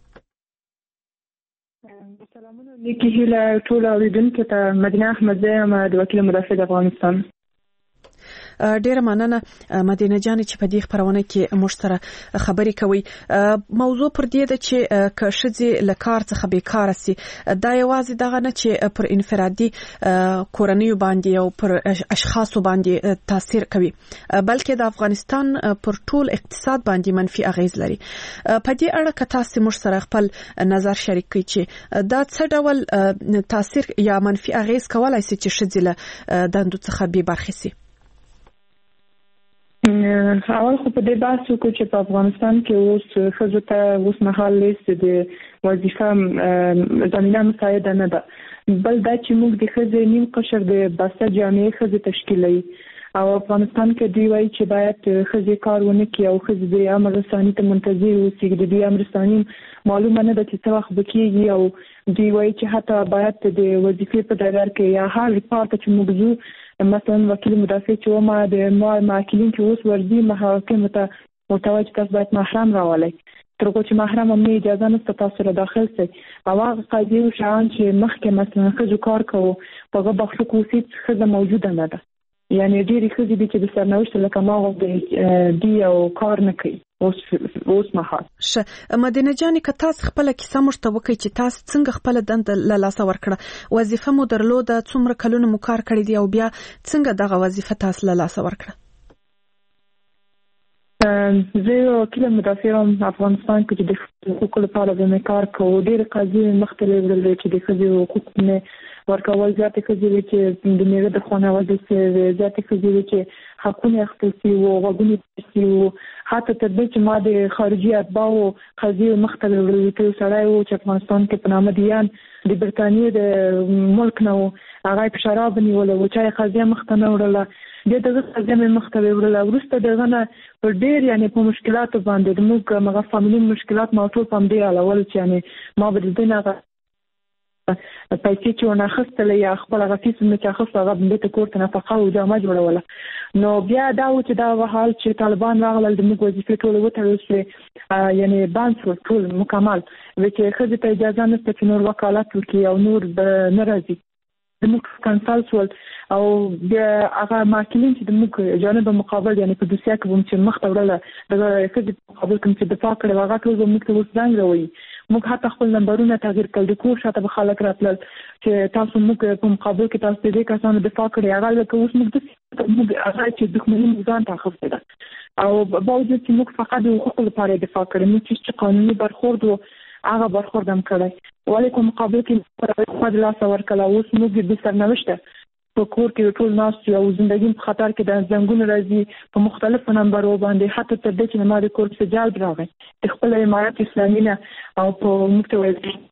سلامونه لیکي هله ټول اوریدونکو ته مدینه احمدزی یم د وکیل مدافع د افغانستان. ډیره مننه مدینه جان چې په دې خبرونه کې موږ سره خبرې کوي. موضوع پر دې ده چې که ښځې له کار څخه بیکاره سي دا یوازې دغه نه چې پر انفرادي کورنیو باندې او پر اشخاصو باندې تاثیر کوي بلکې د افغانستان پر ټول اقتصاد باندې منفي اغیز لري. په دې اړه که تاسو موږ سره خپل نظر شریک کړئ چې دا څه ډول تاثیر یا منفي اغیز کولای شي چې ښځې له دندو څخه بې برخې سي. اول خو په دې بحث وکړو چې په افغانستان کې اوس ښځو ته اوس مهال لیست د وظیفه زمینه مساعده نه ده بل دا چې موږ د ښځې نیم قشر د بسته جامعې ښځې تشکیلوي او افغانستان کې دی وایي چې باید ښځې کار ونه کړي او ښځې د امر رساني ته منتظر اوسي. د دې امر رساني معلومه نه ده چې څه وخت به کېږي او دی وایي چې حتی باید د وظیفې په ډګر کې یا هر کار ته چې موږ ځو، مثلا وکیل مدافع چې ومه د محاکمین چې اوس ورځي محاکمو ته ورته وایي چې تاسو باید محرم راولئ، تر هغو چې محرم هم نه اجازه نشته تاسو سره داخل شئ. او هغه قاضي او شاهان چې مخکې مثلا ښځو کار کوو په هغه بخښو کې اوس هېڅ ښځه موجوده نه ده. یعنې ډېرې ښځې دي چې د سرنوشت لکه ما غوندې دي او کار نه کوي اوس اوس مهال. ښه مدینه جانې که تاسو خپله کیسه موږ ته وکړئ چې تاسو څنګه خپله دنده له لاسه ورکړه، وظیفه مو درلوده، څومره کلونه مو کار کړی دی او بیا څنګه دغه وظیفه تاسو له لاسه ورکړه؟ زه یو وکیل مدافع یم افغانستان کې چې د حقوقو لپاره به مې کار کوو. ډېرې قضیې مې مخته لېږلې چې د ښځې حقوق مې ورکول، زیاتې ښځې وې چې د میوې د خونه وژل شوې، زیاتې ښځې وې چې حقونه اخیستل شوي وو، غوږونه شوي وو، حتی تر دې چې ما د خارجي اتباعو قضیې مخته لېږلې چې یو سړی و چې افغانستان کې په نامه دیان د برټانیې د ملک نه و، هغه یې په شرابو نیولی و، چا یې قضیه مخته نه وړله، بیا دغه قضیه مې مخته وړله. وروسته دغه نه په ډېر یعنې په مشکلاتو باندې د موږ هغه فامیلي مشکلات ما ټول په همدې حلول چې یعنې ما به د دې نه هغه پیسې چې ونه اخیستلې یا خپل هغه فیس مې چې اخیسته هغه بېرته ته کور ته نفقه او جامه جوړوله. نو بیا دا و چې دا حال چې طالبان راغلل د موږ وظیفې ټولې وتړل شوې، یعنې بند شول ټول مکمل، وې چې ښځې ته اجازه نشته چې نور وکالت وکړي او نور به نه راځي. زموږ کنسل شول او بیا هغه محکمین چې زموږ جانب مقابل یعنې په دوسیه کې به چې مخته وړله دغه ښځې په مقابل کې چې دفاع کړې هغه ټول به موږ ته اوس زنګ راوایي. موږ حتی خپل نمبرونه تغییر کړل، د کور شاته به خلک راتلل چې تاسو موږ په مقابل کې تاسو د دې کسانو دفاع کړې، هغه لکه اوس موږ موږ هغه چې دښمني موږ ځان ته اخیستې ده او باوجود چې موږ فقط د حقوقو لپاره دفاع کړې، موږ چې قانوني برخورد و هغه برخورد هم کړی، ولې په مقابل کې خپل لاس ورکړل. اوس موږ د سرنوشته په کور کې ټول ناست یو او زندګي په خطر کې د زنګونو راځي په مختلفو نمبرو باندې، حتی تر دې چې ما د کور څخه جال راغی د خپل امارت اسلامي نه او په مختوي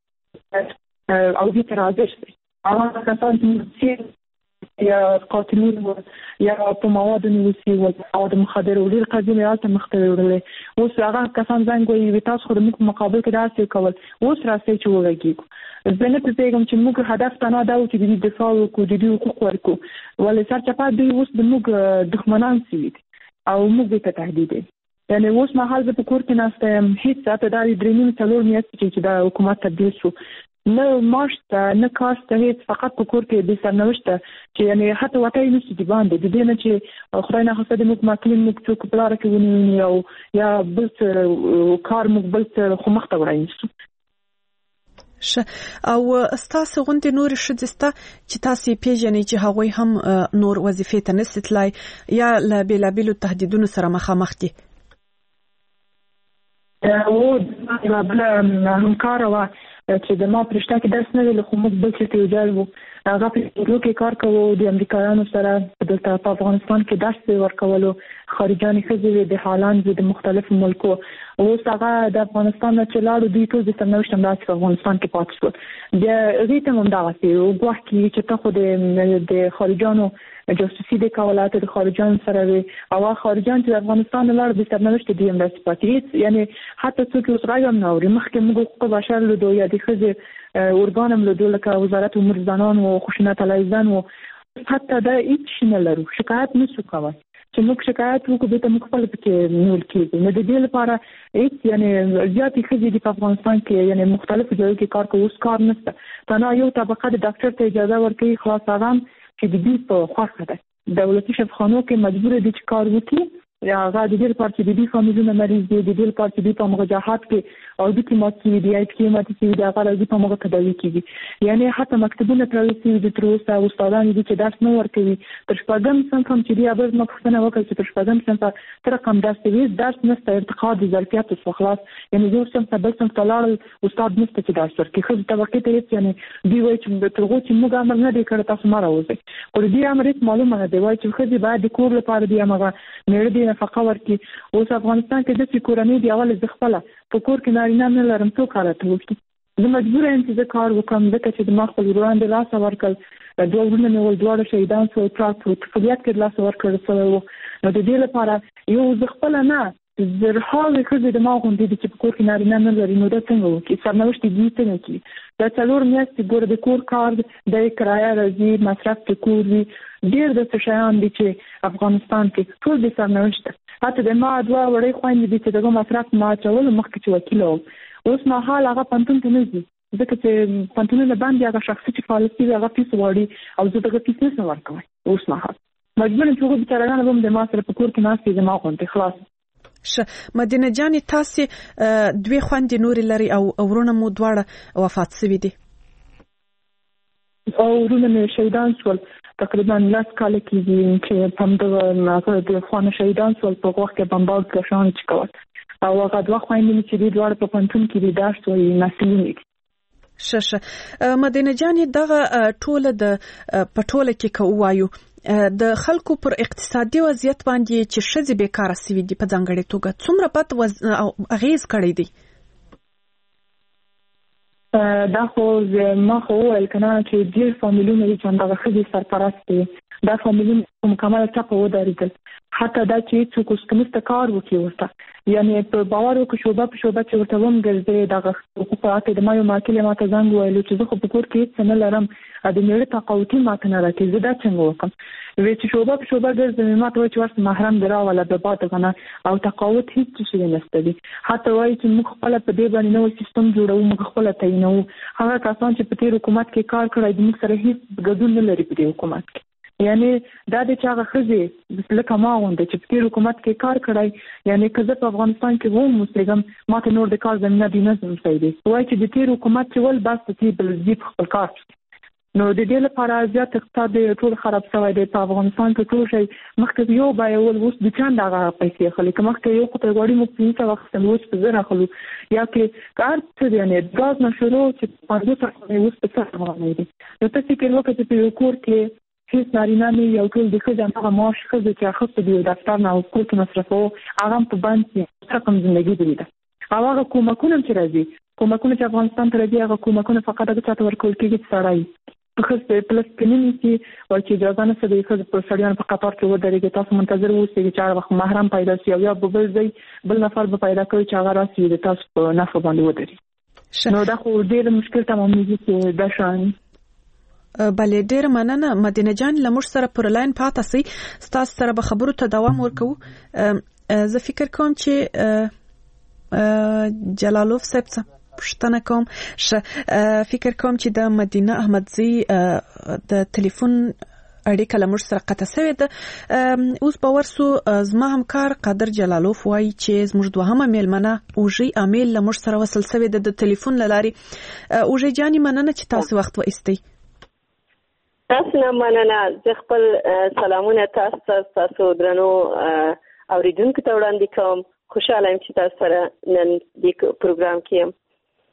او دې تر راځي هغه کسان چې یا قاتلین و یا په موادو نیوسي و او د مخدرو ډېر قضیې مې هلته مخته وړلې. اوس هغه کسان زنګ وایي تاسو خو د موږ په مقابل کې داسې کول، اوس راسئ چې وغږېږو. زه نه پوهېږم چې موږ هدف تنها دا و چې د دې دفاع وکړو، د دې حقوق ورکړو، ولې سرچپه دوی اوس د موږ دښمنان شوي دي او موږ دې ته تهدیدوي. یعنې اوس مهال زه په کور کې ناسته یم، هېڅ حتی دا درې نیم څلور میاشتې چې دا حکومت تبدیل شو، نه معاش ته نه کار ته، هېڅ، فقط په کور کې د سرنوشت ته چې یعنې حتی وتی نشي د باندې، د دې نه چې خدای ناخواسته د موږ محکمین موږ څوک په لاره کې ونیوني او یا بل څه کار موږ بل څه خو مخته وړی نشو. ښه او ستاسو غوندې نورې ښځې شته چې تاسو یې پېژنئ چې هغوی هم نور وظیفې ته نشي تللی یا له بېلابېلو تهدیدونو سره مخامخ دي؟ او یوه بله همکاره وه چې د ما په رشته کې درس نه ویلو خو موږ بل چېرته یو ځای وو، هغه په سټوډیو کې کار کوو د امریکایانو سره، دلته په افغانستان کې درس ورکولو، خارجانې ښځې وې د هالند د مختلفو ملکو. اوس هغه د افغانستان نه چې لاړو دوی ټول د سرنوشت همداسې په افغانستان کې پاتې شول. بیا هغې ته هم همدغسې ګواښ کېږي چې ته خو د خارجانو جاسوسي دې کوله، ته د خارجانو سره وې او هغه خارجان چې د افغانستان نه لاړو د سرنوشت دوی همداسې پاتې، هېڅ یعنې حتی څوک اوس غږ هم نه اوري. مخکې موږ حقوق بشر لیدو یا د ښځې ارګان هم لیدو لکه وزارت امور زنان و، خشونت علیه زن و، حتی دا هېڅ شی نه لرو، شکایت نشو کولی چې موږ شکایت وکړو بېرته موږ خپله پکې نیول کېږو. نو د دې لپاره هېڅ یعنې زیاتې ښځې دي په افغانستان کې یعنې مختلفو ځایو کې کار کوي، اوس کار نشته، تنها یو طبقه د ډاکټر ته اجازه ورکوي خلاص هغه هم چې د دوی په خوښه ده، دولتي شفاخانو کې مجبوره دي چې کار وکړي، هغه د دې لپاره چې د دې فامیلونه مریض دي، د دې لپاره چې دوی په هغه جهات کې او د کې مات شوي دي، آی پي کې مات شوي دي، هغه راځي په هغه تداوي کېږي. یعنې حتی مکتبونه تړل شوي دي تر اوسه، استادان دي چې درس نه ورکوي. تر شپږم صنف هم چې دي هغه زما پوښتنه وکړه چې تر شپږم صنفه څه رقم درس کوي، درس نشته، ارتقا د ظرفیاتو څخه خلاص، یعنې یو صنف ته بل صنف ته لاړل استاد نشته چې درس ورکړي. ښځې طبقې ته هېڅ یعنې دوی وایي چې تر هغو چې موږ امر نه دی کړی تاسو مه راوځئ، خو د دې امر هېڅ معلومه نه دی، وایي چې ښځې باید د کور لپاره دي همغه مېړه دې نفقه ورکړي. اوس افغانستان کې داسې کورنۍ دي، اول زه خپله په کور کې نارینه نه لرم، څو کار راته وکړي، زه مجبور یم چې زه کار وکړم ځکه چې د ما خپل وړاندې لاس ورکړل دوه ورونه مې ول دواړه شهیدان شول پراته وو طفولیت کې لاس ورکړل شوی وو نو د دې لپاره یو زه خپله نه زرهاوې ښځې د ما غوندې دي چې په کور کې نارینه نه لري نو دا څنګه وکړي سرنوشت یې دوی څنګه کړي دا څلور میاشتې ګوره د کور کار دی کرایه راځي مصرف د کور وي ډېر داسې شیان دي چې افغانستان کې ټول د سرنوشت ده حتی د ما دوه وړې خویندې دي چې دغه مصرف ما اچولو مخکې چې وکیله وم اوس مهال هغه پوهنتون ته نه ځي ځکه چې پوهنتونونه باندې هغه شخصي چې فعالیت کوي هغه فیس غواړي او زه دغه فیس نشم ورکوی اوس مهال مجبور یم چې هغوی بېچارهګانې به هم د ما سره په کور کې ناستې زما غوندې خلاص ښه مدینه جانې تاسې دوې خویندې نورې لري او ورونه مو دواړه وفات شوي دي او ورونه مې شهیدان شول تقریبا لس کاله کېږي چې په همدغه د خواهانه شهیدان شول په هغه وخت کې بمبار کشان چې کول او هغه دوه خویندې مې چې دي دواړه په پوهنتون کې دي درس وایي محصلین دي ښه ښه مدینه جانې دغه ټوله د په ټوله کې که ووایو د خلکو پر اقتصادي وضعیت باندې چې ښځې بېکاره سوي دي په ځانګړې توګه څومره بد اغېز کړی دی دا خو ما خو وویل که نه چې ډېر فامیلونه دي چې همدغه ښځې سرپرست دي دا فامیلونه په مکمله ټپه ودرېدل حتی دا چې هېڅوک اوس که موږ ته کار وکړي ورته یعنې په باور وکړو شعبه په شعبه چې ورته ومګرځې دغه حقوقو حتی د ما یو ماکل یې ما ته زنګ وویلو چې زه خو په کور کې هېڅ څه نه لرم د مېړه تقاوتي ما ته نه راکړي زه دا څنګه وکړم وی چې شعبه په شعبه ګرځم ما ته وایي چې ورته محرم دې راوله د باد غنه او تقاوت هېڅ څه شی نشته دي حتی وایي چې موږ خپله په دې باندې نوی سیستم جوړوو موږ خپله تعینوو هغه کسان چې په تېر حکومت کې کار کړی د موږ سره هېڅ ګډون نه لري په دې حکومت کې یعنی دا د چې هغه ښځې لکه ما غوندې چې په تېر حکومت کې کار کړی یعنی که زه په افغانستان کې هم اوسېږم ما ته نور د کار زمینه دي نه ځای دی وایي چې د تېر حکومت چې ول بس ته بل ځي په خپل کار نو د دې لپاره زیات اقتصاد ټول خراب شوی دی په افغانستان کې ټول شی مخکې یو بیول اوس د چند هغه پیسې اخلي که مخکې یو خو ته غواړي موږ پنځه سوه اخیستل اوس په زر اخلو یا کې که هر څه دی یعنې ګاز نه شروع چې پنځوس افغانۍ اوس په سل افغانۍ دي نو ته فکر وکړه چې په یو کور کې هیڅ نارینه نه یو ټول د ښځې هماغه معاش ښځې چې اخیسته دي دفتر نه او کور کې مصرفوو هغه هم په بند کې رقم زندګي بریده او هغه کومکونه چې راځي کومکونه چې افغانستان ته راځي هغه کومکونه فقط هغه چا ته ورکول کېږي چې سړی په ښځې پلس کې نه نیسي وایي چې اجازه نشته د ښځې په سړیانو په قطار کې ودرېږي تاسو منتظر اوسئ چې هغه وخت محرم پیدا شي او یا به بل ځای بل نفر به پیدا کوي چې هغه راسي د تاسو په نفع باندې ودرېږي نو دا خو ډېر مشکل تمامېږي چې دا شان بله ډېر مننه مدینه جان له موږ سره پر لاین پاته سئ ستاسو سره به خبرو ته دوام ورکوو زه فکر کوم چې جلالوف صاحب څه پوښتنه کوم ښه فکر کوم چې د مدینه احمدزي د تلیفون اړیکه له موږ سره قطع شوې ده اوس به ورسو زما همکار قادر جلالوف وایي چې زموږ دوهمه میلمنه اوژې امیل له موږ سره وصل شوې ده د تلیفون له لارې اوژې جانې مننه چې تاسو وخت وایستئ تاسو نه مننه زه خپل سلامونه تاسو ته ستاسو درنو اوریدونکو ته وړاندې کوم خوشحاله یم چې تاسو سره نن دې پروګرام کې یم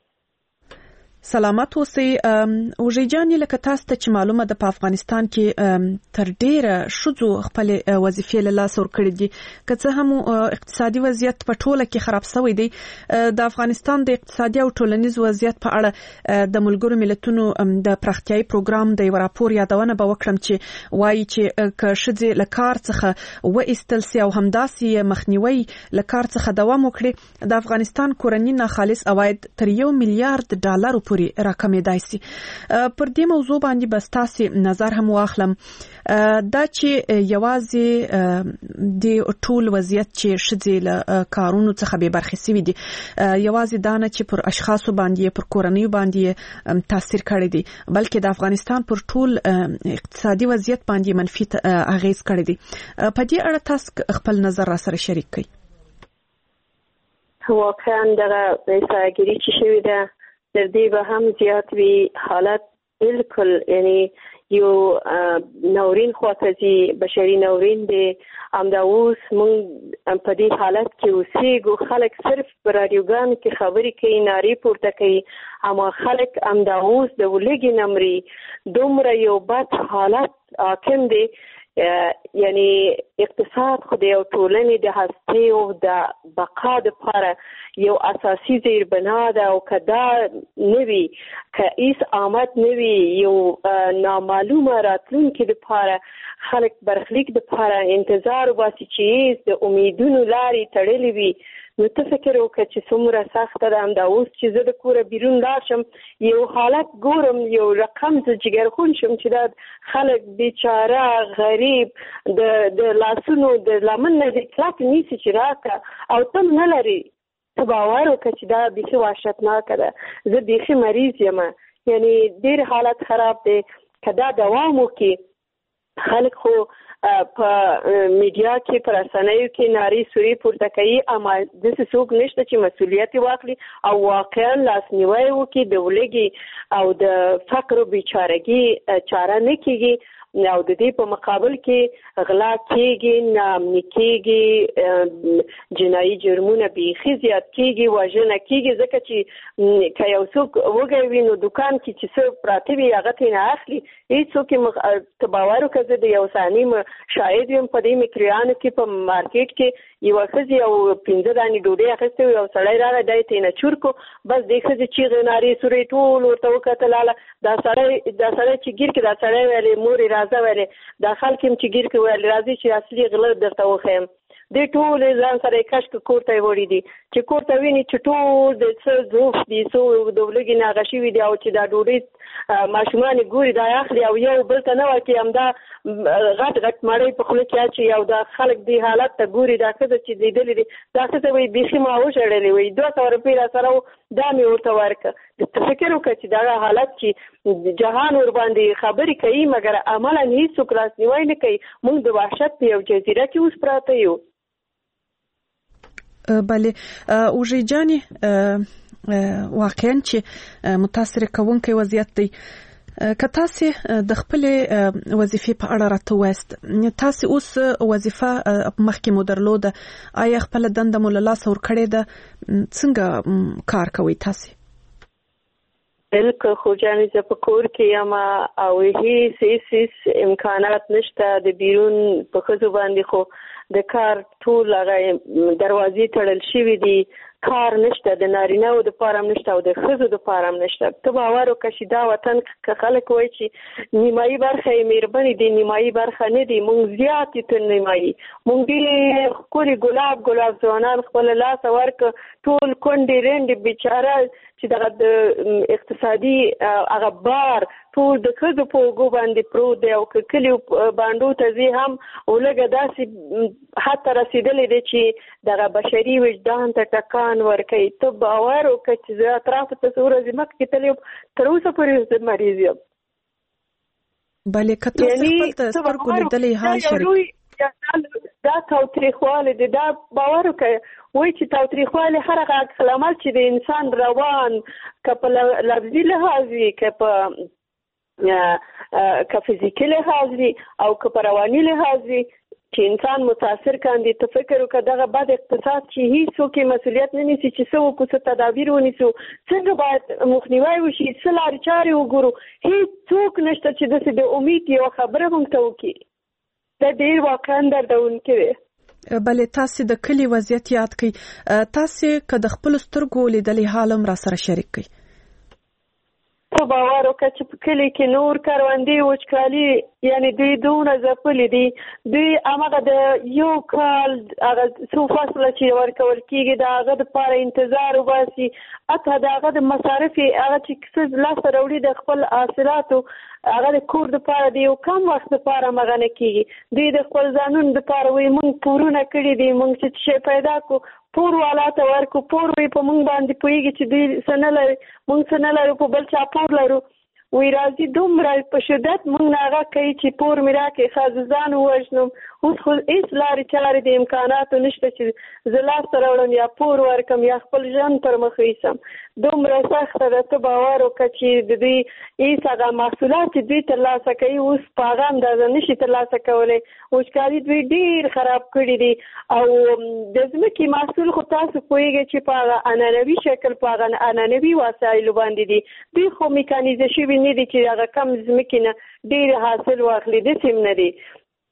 سلامت اوسئ اوژې جانې لکه تاسو ته چې معلومه ده په افغانستان کې تر ډېره ښځو خپلې وظیفې له لاسه ورکړې دي که څه هم اقتصادي وضعیت په ټوله کې خراب شوی دی د افغانستان د اقتصادي او ټولنیز وضعیت په اړه د ملګرو ملتونو د پراختیایي پروګرام د یو راپور یادونه به وکړم چې وایي چې که ښځې له کار څخه وایستل سي او همداسې مخنیوی له کار څخه دوام وکړي د افغانستان کورني ناخالص عواید تر یو میلیارډ ډالرو پورې راکمېدای شي پر دې موضوع باندې به ستاسې نظر هم واخلم دا چې یوازې د ټول وضعیت چې ښځې له کارونو څخه بې برخې شوي دي یوازې دا نه چې پر اشخاصو باندې پر کورنیو باندې تاثیر کړی دی بلکې د افغانستان پر ټول اقتصادي وضعیت باندې منفي اغېز کړی دی په دې اړه تاسو خپل نظر را سره شریک کړئ واقعا دغه پیسه‌ګیري چې شوې ده در دې به هم زیات وي حالت بالکل یعنی یو نورین خواته ځي بشري نورین دی همدا اوس موږ په دې حالت کې اوسېږو خلک صرف په راډیوګانو کې خبرې کوي نارې پورته کوي اما خلک همدا اوس د ولږې نه مري دومره یو بد حالت حاکم دی یعنی اقتصاد خو د یو ټولنې د هستۍ او د بقا دپاره یو اساسي زیربنا ده او که دا نه وي که هیڅ آمد نه وي یو نامعلومه راتلونکي دپاره خلک برخلیک دپاره انتظار وباسي چې د امیدونو لارې تړلې وي نو ته فکر وکړه چې څومره سخته ده. همدا اوس چې زه د کوره بیرون لاړ شم یو حالت ګورم یو رقم زه جګرخون شم چې دا خلک بیچاره غریب د د لاسونو د لمن نه د کلک نیسي چې راکړه او تم نه لري. ته باور وکړه چې دا بیخي وحشتناکه ده. زه بیخي مریض یم یعنی ډېر حالت خراب دی. که دا دوام وکړي خلک خو په میډیا کې په رسنیو کې نارې سورې پورته کوي اما داسې څوک نشته چې مسؤلیت واخلي او واقعا لاسنیوی وکړي د ولږې او د فقر او بیچارګي چاره نه کیږي او د دې په مقابل کې غلا کیږي، ناامني کیږي، جنایي جرمونه بیخي زیات کیږي، وژنه کیږي. ځکه چې که یو څوک وږی وي نو دکان کې چې څه پراته وي هغه ترې نه اخلي. هېڅوک یې ته باور وکړه زه د یو ثاني شاهد یم په دې مکریانو کې په مارکیټ کې یوه ښځې او پنځه دانې ډوډۍ اخیستې وي، یو سړی راغی دا یې ترې نه چور کړو. بس دې ښځې چیغې نارې سورې ټول ورته وکتل. دا سړی دا سړی چې ګیر کړي دا سړی ویلې مورې راځه ویلې دا خلک یم چې ګیر کړي ویلې راځي چې اصلي غله درته وښیم. دې ټول ځان سره یې کشک کور ته یې وړي دي چې کور ته ویني چې ټول د څه ظروف دي څو د ولږې ناغه شوي دي او چې دا ډوډۍ ماشومان یې ګوري دا اخلي او یو بل ته نه ورکوي همدا غټ غټ مړۍ په خوله کې اچوي او دا خلک دې حالت ته ګوري. دا ښځه چې لیدلې دي دا ښځه وایي بیخي ما وژړلې وایي دوه سوه روپۍ را سره و دا مې ورته ورکړه. ته فکر وکړه چې دغه حالت چې جهان ورباندې خبرې کوي مګر عملا هېڅوک لاسنیوی نه کوي. موږ د وحشت په یو جزیره کې اوس پراته یو. بله اوژې جانې واقعا چې متاثر کوونکی وضعیت دی. که تاسې د خپلې وظیفې په اړه راته ووایاست، تاسې اوس وظیفه مخکې مو درلوده، آیا خپله دنده مو له لاسه ورکړې ده؟ څنګه کار کوئ تاسې؟ بلکل خو جانې زه په کور کې یم او هیڅ هیڅ امکانات نشته د بیرون په ښځو باندې. خو د کار ټول هغه دروازې تړل شوي دي، کار نشته، د نارینه‌و دپاره هم نشته او د ښځو دپاره هم نشته. ته باور وکړه چې دا وطن که خلک وایي چې نیمایي برخه یې مېرمنې دي، نیمایي برخه نه دي، موږ زیات یو تر نیمایي. موږ ډېرې ښکلي ګلاب ګلاب ځوانان خپله لاسه ورکړه، ټول کونډې رنډې بیچاره چې دغه د اقتصادي هغه بار ټول د ښځو په اوږو باندې پروت دی او که کلیو بانډو ته ځي هم ولږه داسې حد ته رسېدلی دی چې دغه بشري وجدان ته ټکان ورکوي. ته باور وکړه چې زه اطرافو ته څو ورځې مخکې تللی یم، تر اوسه پورې زه مریض یم. بلې که تاسو خپل د سترګو لیدلی حال شریک دا تاوتریخوالی دی. دا باور وکړه وایي چې تاوتریخوالی هر هغه عکس العمل چې د انسان روان که په لفظي لحاظ وي که په که فزیکي لحاظ وي او که په رواني لحاظ وي چې انسان متاثر کاندي. ته فکر وکړه دغه بد اقتصاد چې هیڅوک یې مسؤلیت نه نیسي چې څه وکړو، څه تدابیر ونیسو، څنګه باید مخنیوی وشي، څه لارې چارې وګورو. هیڅوک نشته چې داسې د امید یوه خبره موږ ته وکړي. دا ډېر واقعا دردونکی دی. بلې تاسې د کلي وضعیت یاد کړئ، تاسې که د خپلو سترګو لیدلی حال هم را سره شریک کړئ. ته باور وکړه چې په کلي کې نور کروندې وچکالي یعنې دوی دونه ځپلي دي. دوی هماغه د یو کال هغه څو فصله چې ورکول کېږي د هغه دپاره انتظار وباسي، حتی د هغه د مصارف هغه چې څه لاسته راوړي د خپل حاصلاتو هغه د کور دپاره د یو کم وخت دپاره هماغه نه کېږي. دوی د خپل ځانونو دپاره وایي موږ پورونه کړي دي، موږ چې شی پیدا کړو پور والا ته ورکړو، پور وایي په موږ باندې پوهېږي چې دوی څه نه لري، موږ څه نه لرو، په بل چا پور لرو. وایي راځي دومره په شدت موږ نه هغه کوي چې پور مې راکړې ښه زه ځان ووژنم. اوس خو هېڅ لارې چارې د امکاناتو نشته چې زه لاسته راوړم یا پور ورکړم یا خپل ژوند پر مخ یوسم. دومره سخته ده. ته باور وکړه چې د دوی هېڅ هغه محصولات چې دوی ترلاسه کوي اوس په هغه اندازه نشي ترلاسه کولی. وچکالي دوی ډېر خراب کړي دي او د ځمکې محصول خو تاسو پوهېږئ چې په هغه عنعنوي شکل په هغه عنعنوي وسایلو باندې دي. دوی خو میکانیزه شوي نه دي چې هغه کم ځمکې نه ډېر حاصل واخلي، داسې هم نه دي.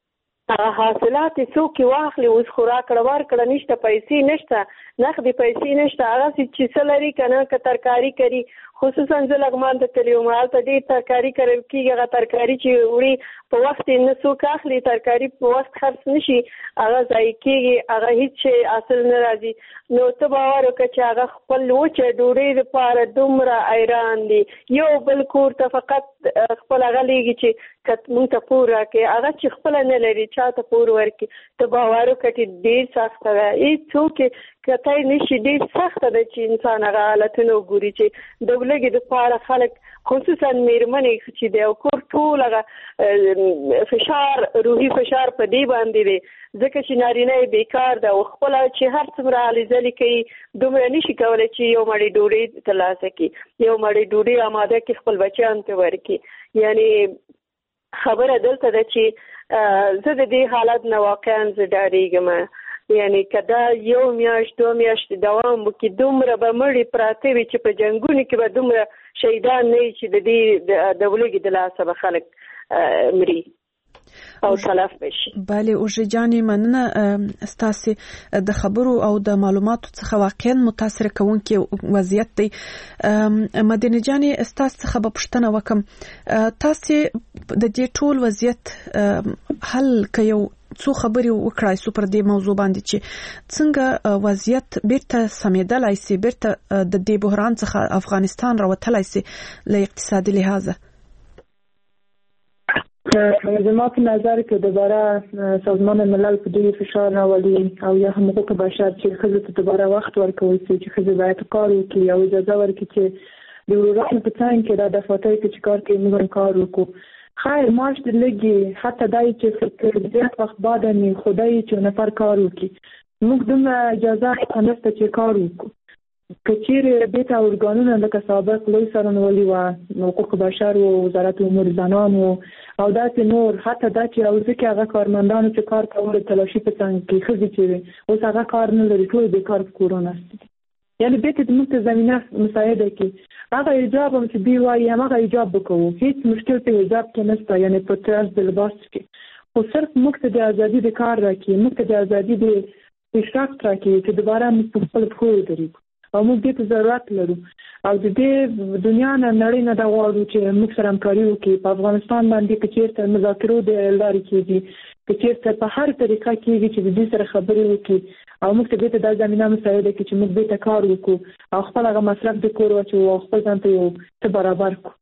هغه حاصلات څوک واخلي، اوس خوراک ورکړه نشته، پیسې نشته، نقدي پیسې نشته، هغه چې څه لري که نه که ترکاري کوي، خصوصا زه لغمان ته تللی وم، هلته ډېر ترکاري کرل کېږي، هغه ترکاري چې وړي په وخت یې نه څوک اخلي، ترکاري په وخت خرڅ نه شي، هغه ضایع کېږي، هغه هېڅ شی حاصل نه راځي. نو ته باور وکړه چې هغه خپل وچه ډوډۍ دپاره دومره حیران دي، یو بل کور ته فقط خپل هغه لیږي چې موږ ته پور راکړي، هغه چې خپله نه لري چا ته پور ورکړي. ته باور وکړه چې ډېر سخته ده، هېڅوک یې کتی نه شي، ډېر سخته ده چې انسان هغه حالتونه وګوري چې د لږې دپاره خلک خصوصا مېرمنې چې د یو کور ټول هغه فشار، روحي فشار په دې باندې دی، ځکه چې نارینه یې بیکار ده او خپله چې هر څومره هلې ځلې کوي دومره نه شي کولی چې یو مړۍ ډوډۍ ترلاسه کړي، یو مړۍ ډوډۍ اماده کړي خپل بچیانو ته ورکړي. یعنې خبره دلته ده چې زه د دې حالت نه واقعا زه ډارېږم. یعنی که دا یو میاشت دو میاشت دوام وکړي دومره به مړي پراته وي چې په جنګونو کې به دومره شهیدان نه وي چې د دې د ولږې د لاسه به خلک مري او تلف بشي. بله اوژې جانې مننه ستاسې د خبرو او د معلوماتو څخه واقعا متاثر کوونکی وضعیت دی. مدینه جانې ستاسې څخه به پوښتنه وکړم، تاسې د دې ټول وضعیت حل که یو څو خبرې وکړای سو پر دې موضوع باندې چې څنګه وضعیت بیرته سمېدلای سي، بیرته د دې بحران څخه افغانستان راوتلای سي له اقتصادي لحاظه؟ زما په نظر کې دوباره سازمان ملل په دې فشار راولي او یا هم حقوق بشر چې ښځو ته دوباره وخت ورکوي چې ښځې باید کار وکړي او اجازه ورکړي چې د ورورانو په څنګ کې دا دفاتر کې چې کار کوي موږ کار وکړو. خیر معاش د لږي حتی دای چې فکر زیات وخت بعد نه خدای چې نفر کار وکړي، موږ دومره اجازه نشته چې کار وکړو. که چیرې بیت ارګانونه لکه سابق لوی څارنوالي و حقوق بشر و وزارت امور زنان و او داسې نور، حتی دا چې او ځکه هغه کارمندانو چې کار کول تلاشي په څنګ کې ښځې چې اوس هغه کار نه لري، ټول بیکار په کورونه است. یعنی بیت د موږ ته زمینه مساعده کې هغه حجاب هم چې دی وایي همغه حجاب وکړو، هیڅ مشکل په حجاب کې نشته، یعنی په طرز د لباس کې، خو صرف موږ ته د ازادي د کار راکړي، موږ ته د ازادي د پیشرفت راکړي چې دوباره موږ په خپل پښو ودرېږو او موږ دې ته ضرورت لرو او د دې دنیا نه نړۍ نه دا غواړو چې موږ سره همکاري وکړي. په افغانستان باندې که چېرته مذاکرو د لارې کېږي، که چېرته په هر طریقه کېږي چې د دې سره خبرې وکړي او موږ ته بیرته دا زمینه مساعده کړي چې موږ بیرته کار وکړو او خپل هغه مصرف د کور واچو او خپل ځان ته یو څه برابر کړو.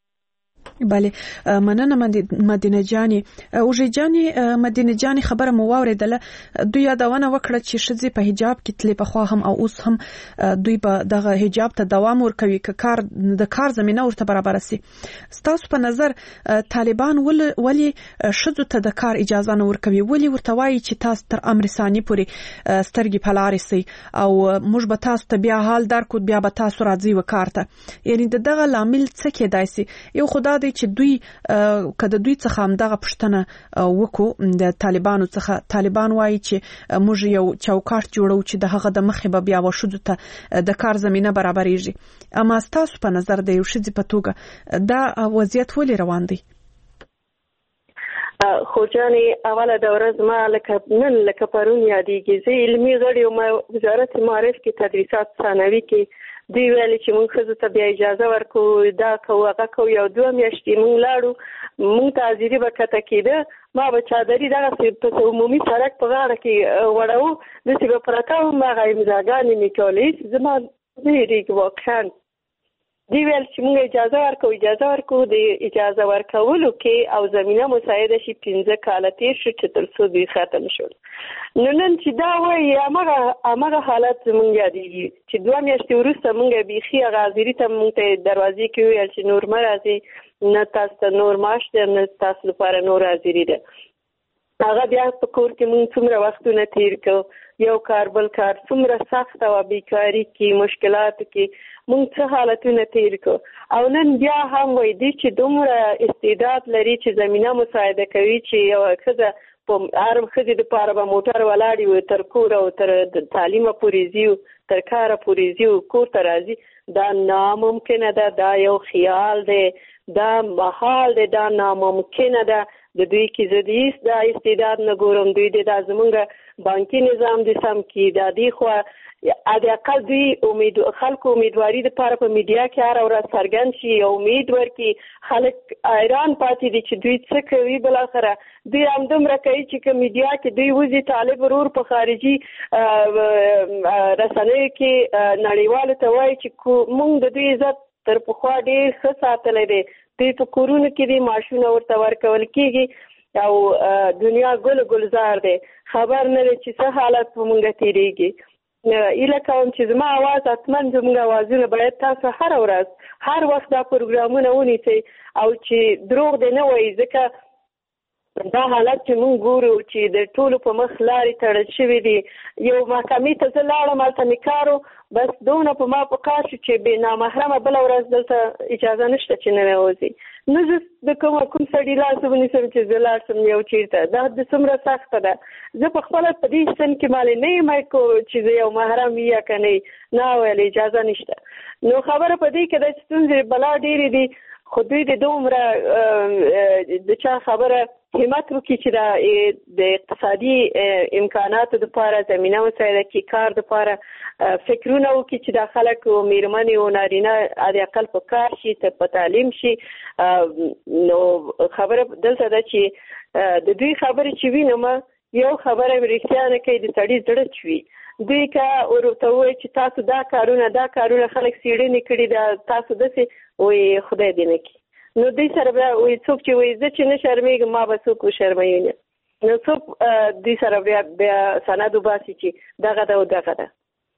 بله مننه مدینه جانې. اوژې جانې مدینه جانې خبره مو واورېدله، دوی یادونه وکړه چې ښځې په حجاب کې تلې پخوا هم او اوس هم دوی به دغه حجاب ته دوام ورکوي که کار د کار زمینه ورته برابره سي. ستاسو په نظر طالبان ولې ښځو ته د کار اجازه نه ورکوي؟ ولې ورته وایي چې تاسو تر امر ثاني پورې سترګې په لارې سئ او موږ به تاسو ته بیا حال درکړو، بیا به تاسو راځئ و کار ته؟ یعنی د دغه لامل څه کېدای سي؟ یو خدا دی چې دوی که د دوی څخه هم دغه پوښتنه وکړو د طالبانو څخه، طالبان وایي چې موږ یو چوکاټ جوړو چې د هغه د مخې به بیا ښځو ته د کار زمینه برابرېږي. اما ستاسو په نظر د یو ښځې په توګه دا وضعیت ولې روان دی؟ خو جانې اوله دوره زما لکه نن لکه پرون یادېږي، زه علمي غړی وم وزارت معارف کې تدریسات ثانوي کې، دوی ویلي چې موږ ښځو ته بیا اجازه ورکوو، دا کوو هغه کوو. یو دوه میاشتې موږ لاړو، موږ ته حاضري به کته کېده، ما به چادري دغسې په عمومي سړک په غاړه کې وړوو، داسې به پرته وم، هغه امضاګانې مې کولې. زما نه هېرېږي واقعا. دوی ویل چې موږ اجازه ورکوو اجازه ورکوو د اجازه ورکولو کې او زمینه مساعده شي پنځه کاله تېر شو چې تر څو دوی ختم شول. نو نن چې دا وایي همغه همغه حالت زموږ یادېږي چې دوه میاشتې وروسته موږ بیخي هغه حاضري ته موږ ته دروازې کې وویل چې نور مه راځئ، نه تاسو ته نور معاش دی، نه تاسو لپاره نور حاضري ده. هغه بیا په کور کې موږ څومره وختونه تېر کړو، یو کار بل کار، څومره سخته وه، بیکاري کې مشکلاتو کې موږ څه حالتونه تېر کړو. او نن بیا هم وایي دوی چې دومره استعداد لري چې زمینه مساعده کوي چې یوه ښځه په هر ښځې دپاره به موټر ولاړ وي، تر کوره او تر تعلیمه پورې ځي، تر کاره پورې ځي، کور ته راځي. دا ناممکنه ده، دا یو خیال دی، دا محال دی، دا ناممکنه ده. د دوی کې زه د هیڅ د استعداد نه ګورم. دوی د زمونږ بانکي نظام د سم کې د دې خوا د اقل دوی امید خلکو امیدواري د پاره په میډیا کې هر ورځ څرګند شي او امید ورکړي خلک حیران پاتې دي چې دوی څه کوي. بل اخره دوی همدومره کوي چې که میډیا کې دوی وځي طالب ورور په خارجي رسنیو کې نړیوالو ته وایي چې موږ د دوی عزت تر پخوا ډېر ښه ساتلی دی. دوی په کورونو کې دي معاشونه ورته ورکول کېږي او دنیا ګل ګلزار دی. خبر نه دی چې څه حالت په موږ تېرېږي. ایله کوم چې زما اواز اتمن زموږ اوازونه باید تاسو هر ورځ هر وخت دا پروګرامونه ونیسئ او چې دروغ دی نه وایي، ځکه دا حالت چې موږ ګورو چې د ټولو په مخ لارې تړل شوي دي. یو محکمې ته زه لاړم، هلته مې کار و، بس دونه په ما په کار شو چې بې نامحرمه بله ورځ دلته اجازه نشته چې نه مې وځي. نه زه د کوم کوم سړي لاس ونیسم چې زه لاړ شم یو چېرته، دا د څومره سخته ده. زه په خپله په دې سن کې مالې نه یم چې زه یو محرم یا که نه نه ویل اجازه نشته. نو خبره په دې کې ده چې ستونزې بلا ډېرې دي، خو دوی د دومره د چا خبره همت وکړي چې دا د اقتصادي امکاناتو دپاره زمینه مساعده کړي، کار دپاره فکرونه وکړي چې دا خلک و میرمنې و نارینه د اقل په کار شي، په تعلیم شي. نو خبره دلته ده چې د دوی خبرې چې وینم یو خبره رښتیا نه کوي، د سړي زړه چوي. دوی که ورته ووایي چې تاسو دا کارونه دا کارونه خلک څېړنې کړي ده، تاسو داسې وایي خدای دې نه کړي. نو دوی سره بیا وایي څوک چې وایي زه چې نه شرمېږم ما به څوک وشرموي نه. نو څوک دوی سره بیا بیا سند وباسي چې دغه ده او دغه ده.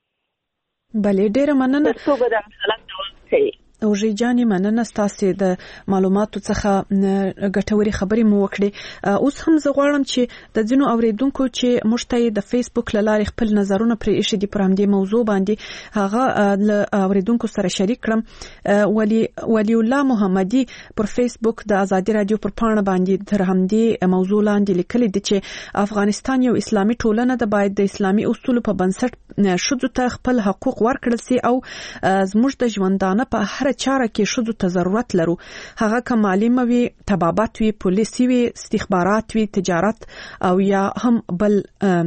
بلې ډېره مننه. تر څو به دا حالت دوام کوي. اوژې جانې مننه ستاسې د معلوماتو څخه ګټورې خبرې مو وکړې. اوس هم زه غواړم چې د ځینو اورېدونکو چې موږ ته د فیسبوک له لارې خپل نظرونه پرې ایښي دي پر همدې موضوع باندې هغه له اورېدونکو سره شریک کړم. ولی ولی الله محمدي پر فیسبوک د ازادي رادیو پر پاڼه باندې تر همدې موضوع لاندې لیکلي دي چې افغانستان یو اسلامي ټولنه ده، باید د اسلامي اصولو په بنسټ ښځو ته خپل حقوق ورکړل سي او زموږ د ژوندانه په هر چاره کې ښځو ته ضرورت لرو، هغه که معلم وي، طبابت وي، پولیسي وي، استخبارات وي، تجارت او یا هم بل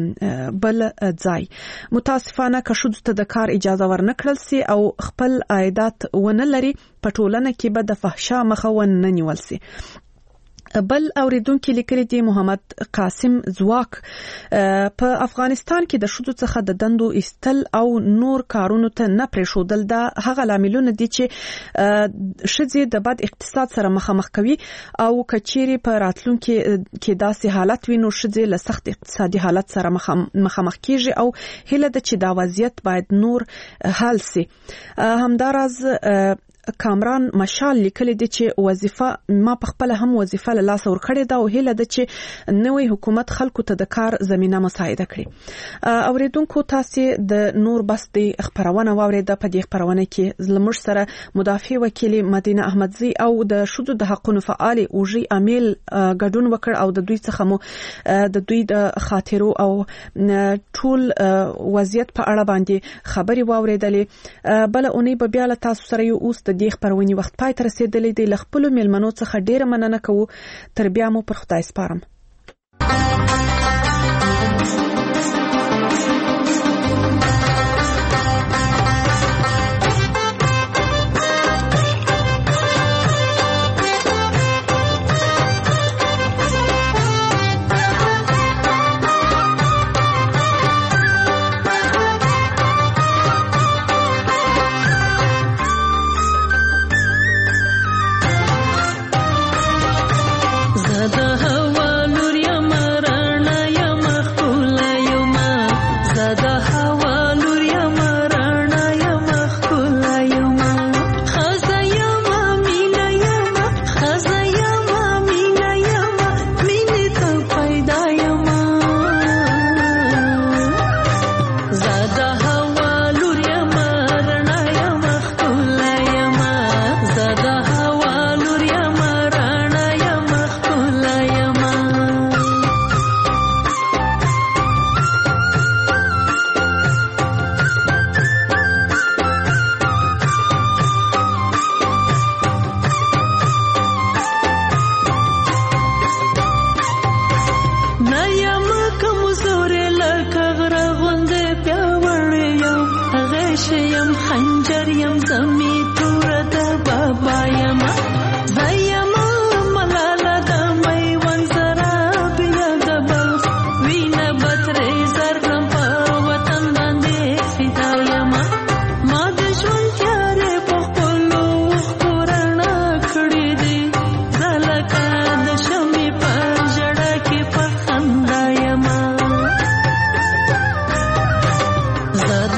بل ځای. متاسفانه که ښځو ته د کار اجازه ورنکړل سي او خپل عایدات ونه لري، په ټولنه کې به د فحشا مخه ونه نیول سي. بل اوریدونکو لیکلي دي محمد قاسم ځواک په افغانستان کې د ښځو څخه د دندو ایستل او نور کارونو ته نه پرېښودل دا هغه لاملونه دي چې ښځې د بد اقتصاد سره مخامخ کوي او کچېرې په راتلونکي کې داسې حالت وي نو ښځې له سخت اقتصادي حالت سره مخامخ کیږي او هیله ده چې دا وضعیت باید نور حل سي. همداراز کامران مشال لیکلی دی چې وظیفه ما په خپل هم وظیفه له لاس ور کړې ده او هیله ده چې نوې حکومت خلکو ته د کار زمينه مساعده کړي. اوریدونکو تاسو د نور بس د خبرونه واوریده. په دې خبرونه کې زموږ سره مدافع وکیل مدینه احمدزی او د شذو د حقوقو فعال اوجی امیل ګډون وکړ او د دوی څخه مو د دوی د خاطرو او ټول وضعیت په اړه باندې خبري واوریدلې. بل اونۍ به بیا له تاسو سره یو اوس د دې خبرونې وخت پای ته رسیدلې دی. له خپلو میلمنو څخه ډیره مننه کوو. تر بیا مو پر خدای سپارم. د هوا نور یا مرنا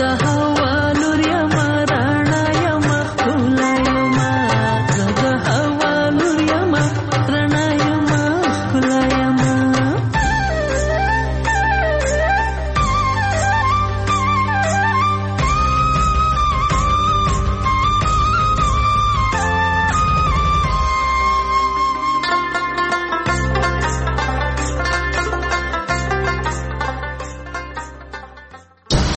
the